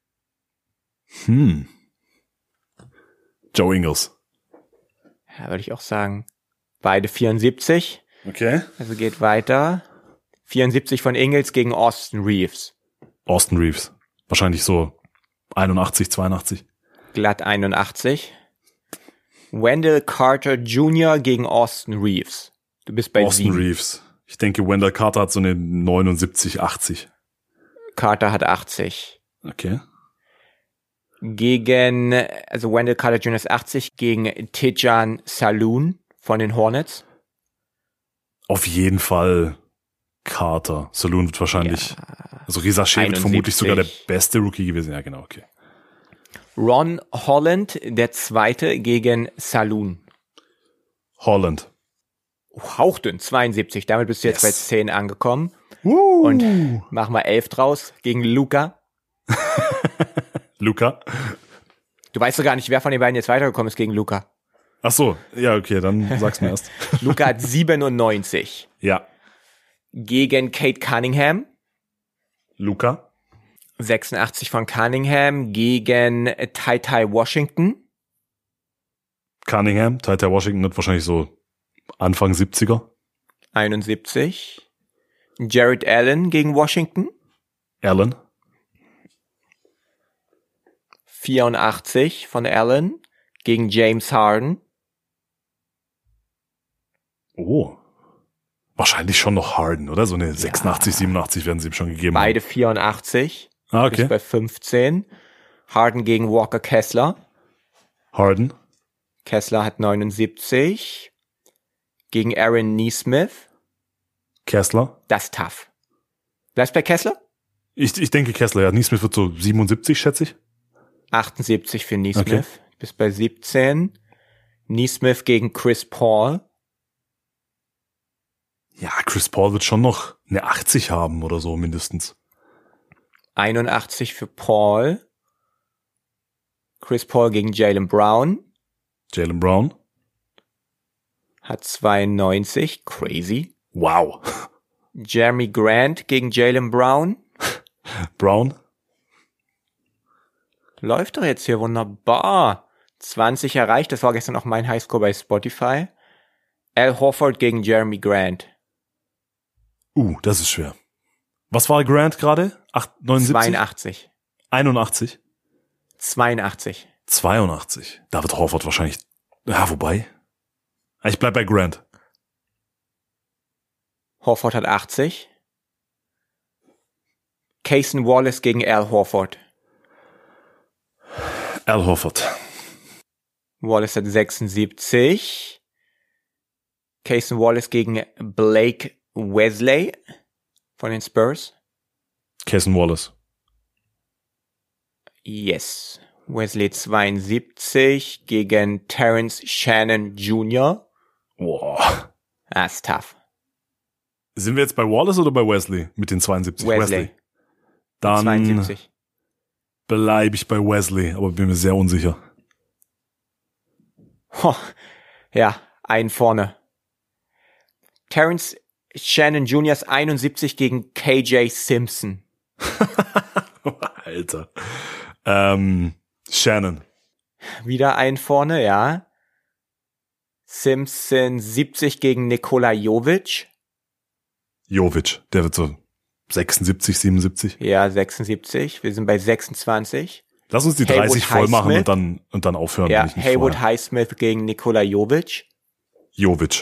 Hm. Joe Ingles.
Ja, würde ich auch sagen. Beide vierundsiebzig.
Okay.
Also geht weiter. vierundsiebzig von Ingles gegen Austin Reeves.
Austin Reeves. Wahrscheinlich so einundachtzig, zweiundachtzig.
Glatt einundachtzig. Wendell Carter Junior gegen Austin Reeves. Du bist bei
Austin
sieben.
Reeves. Ich denke, Wendell Carter hat so eine neunundsiebzig, achtzig.
Carter hat achtzig.
Okay.
Gegen, also Wendell Carter Junior ist achtzig, gegen Tejan Saloon von den Hornets.
Auf jeden Fall Carter. Saloon wird wahrscheinlich, ja, also Reza Shea wird vermutlich sogar der beste Rookie gewesen. Ja, genau, okay.
Ron Holland, der Zweite, gegen Saloon.
Holland.
Hauchdünn, zweiundsiebzig. Damit bist du jetzt yes. bei zehn angekommen.
Uh.
Und mach mal elf draus gegen Luka.
Luka?
Du weißt doch gar nicht, wer von den beiden jetzt weitergekommen ist gegen Luka.
Ach so, ja, okay, dann sag's mir erst.
Luka hat siebenundneunzig.
Ja.
Gegen Kate Cunningham.
Luka.
sechsundachtzig von Cunningham gegen Ty Ty Washington.
Cunningham, Ty Ty Washington wird wahrscheinlich so Anfang siebziger.
einundsiebzig. Jared Allen gegen Washington.
Allen.
vierundachtzig von Allen gegen James Harden.
Oh. Wahrscheinlich schon noch Harden, oder? So eine ja. sechsundachtzig, siebenundachtzig werden sie ihm schon gegeben.
Beide vierundachtzig.
Ah, okay.
Bis bei fünfzehn. Harden gegen Walker Kessler.
Harden.
Kessler hat neunundsiebzig. Gegen Aaron Nesmith.
Kessler.
Das ist tough. Bleibst bei Kessler?
Ich, ich denke Kessler, ja. Nesmith wird so siebenundsiebzig, schätze ich.
achtundsiebzig für Nesmith.
Okay.
Bis bei siebzehn. Nesmith gegen Chris Paul.
Ja, Chris Paul wird schon noch eine achtzig haben oder so mindestens.
einundachtzig für Paul. Chris Paul gegen Jaylen Brown.
Jaylen Brown.
Hat zweiundneunzig. Crazy.
Wow.
Jeremy Grant gegen Jaylen Brown.
Brown.
Läuft doch jetzt hier wunderbar. zwanzig erreicht. Das war gestern auch mein Highscore bei Spotify. Al Horford gegen Jeremy Grant.
Uh, das ist schwer. Was war Grant gerade? neunundsiebzig?
zweiundachtzig.
einundachtzig?
zweiundachtzig.
zweiundachtzig. Da wird Horford wahrscheinlich... Ja, wobei... Ich bleib bei Grant.
Horford hat achtzig. Cason Wallace gegen Al Horford.
Al Horford.
Wallace hat sechsundsiebzig. Cason Wallace gegen Blake Wesley von den Spurs.
Cason Wallace.
Yes. Wesley zweiundsiebzig gegen Terrence Shannon Junior
Wow.
Das ist tough.
Sind wir jetzt bei Wallace oder bei Wesley mit den zweiundsiebzig?
Wesley.
Wesley. Dann
zweiundsiebzig.
Bleibe ich bei Wesley, aber bin mir sehr unsicher.
Oh, ja, einen vorne. Terrence Shannon Junior ist einundsiebzig gegen K J Simpson.
Alter. Ähm, Shannon.
Wieder einen vorne, ja. Simpson siebzig gegen Nikola Jovic.
Jovic, der wird so sechsundsiebzig, siebenundsiebzig.
Ja, sechsundsiebzig. Wir sind bei sechsundzwanzig.
Lass uns die dreißig voll machen und dann, und dann aufhören.
Ja, Haywood Highsmith gegen Nikola Jovic.
Jovic.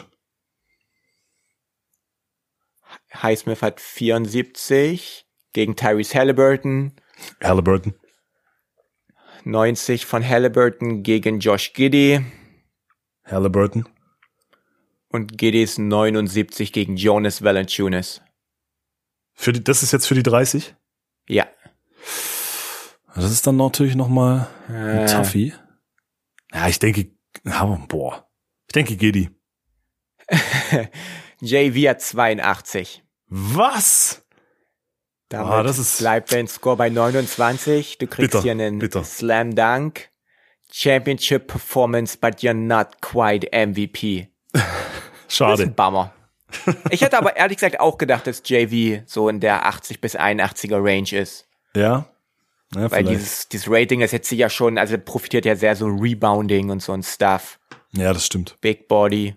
Highsmith hat vierundsiebzig gegen Tyrese Halliburton.
Halliburton.
neunzig von Halliburton gegen Josh Giddey.
Halliburton.
Und Giddey ist neunundsiebzig gegen Jonas Valanciunas.
Für die, das ist jetzt für die dreißig?
Ja.
Das ist dann natürlich nochmal ein
äh.
Toughie. Ja, ich denke, boah. Ich denke Giddey.
J V hat zweiundachtzig.
Was?
Damit
ah, das ist
bleibt dein Score bei neunundzwanzig. Du kriegst
bitter,
hier einen
bitter.
Slam Dunk. Championship Performance, but you're not quite M V P.
Schade.
Das ist ein Bummer. Ich hätte aber ehrlich gesagt auch gedacht, dass J V so in der achtzig bis einundachtziger Range ist.
Ja. Ja,
weil dieses, dieses Rating, das jetzt ja schon, also profitiert ja sehr so Rebounding und so ein Stuff.
Ja, das stimmt.
Big Body.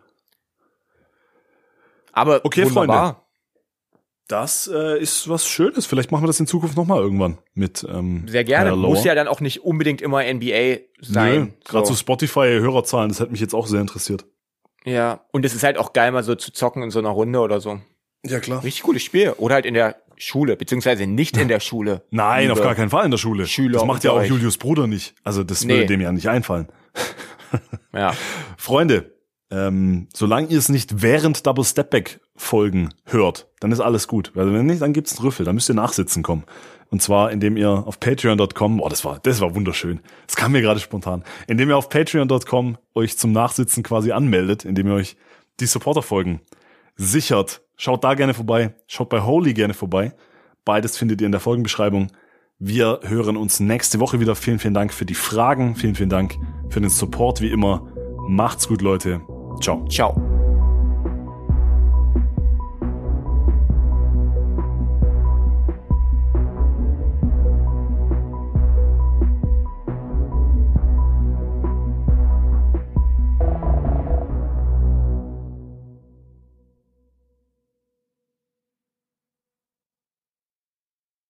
Aber
okay,
wunderbar.
Freunde. Das äh, ist was Schönes. Vielleicht machen wir das in Zukunft nochmal irgendwann mit ähm,
sehr gerne. Muss ja dann auch nicht unbedingt immer N B A sein.
Gerade
so.
so Spotify-Hörerzahlen, das hat mich jetzt auch sehr interessiert.
Ja, und es ist halt auch geil, mal so zu zocken in so einer Runde oder so.
Ja, klar.
Richtig cooles Spiel. Oder halt in der Schule, beziehungsweise nicht in der Schule.
Nein,
liebe
auf gar keinen Fall in der Schule.
Schüler
das macht ja auch
euch.
Julius Bruder nicht. Also das
Nee.
würde dem ja nicht einfallen.
Ja.
Freunde, ähm, solange ihr es nicht während Double Step Back Folgen hört, dann ist alles gut. Weil wenn nicht, dann gibt's einen Rüffel, dann müsst ihr nachsitzen kommen. Und zwar, indem ihr auf patreon Punkt com, boah, das war, das war wunderschön. Das kam mir gerade spontan. Indem ihr auf patreon Punkt com euch zum Nachsitzen quasi anmeldet, indem ihr euch die Supporter-Folgen sichert. Schaut da gerne vorbei. Schaut bei Holy gerne vorbei. Beides findet ihr in der Folgenbeschreibung. Wir hören uns nächste Woche wieder. Vielen, vielen Dank für die Fragen. Vielen, vielen Dank für den Support, wie immer. Macht's gut, Leute. Ciao.
Ciao.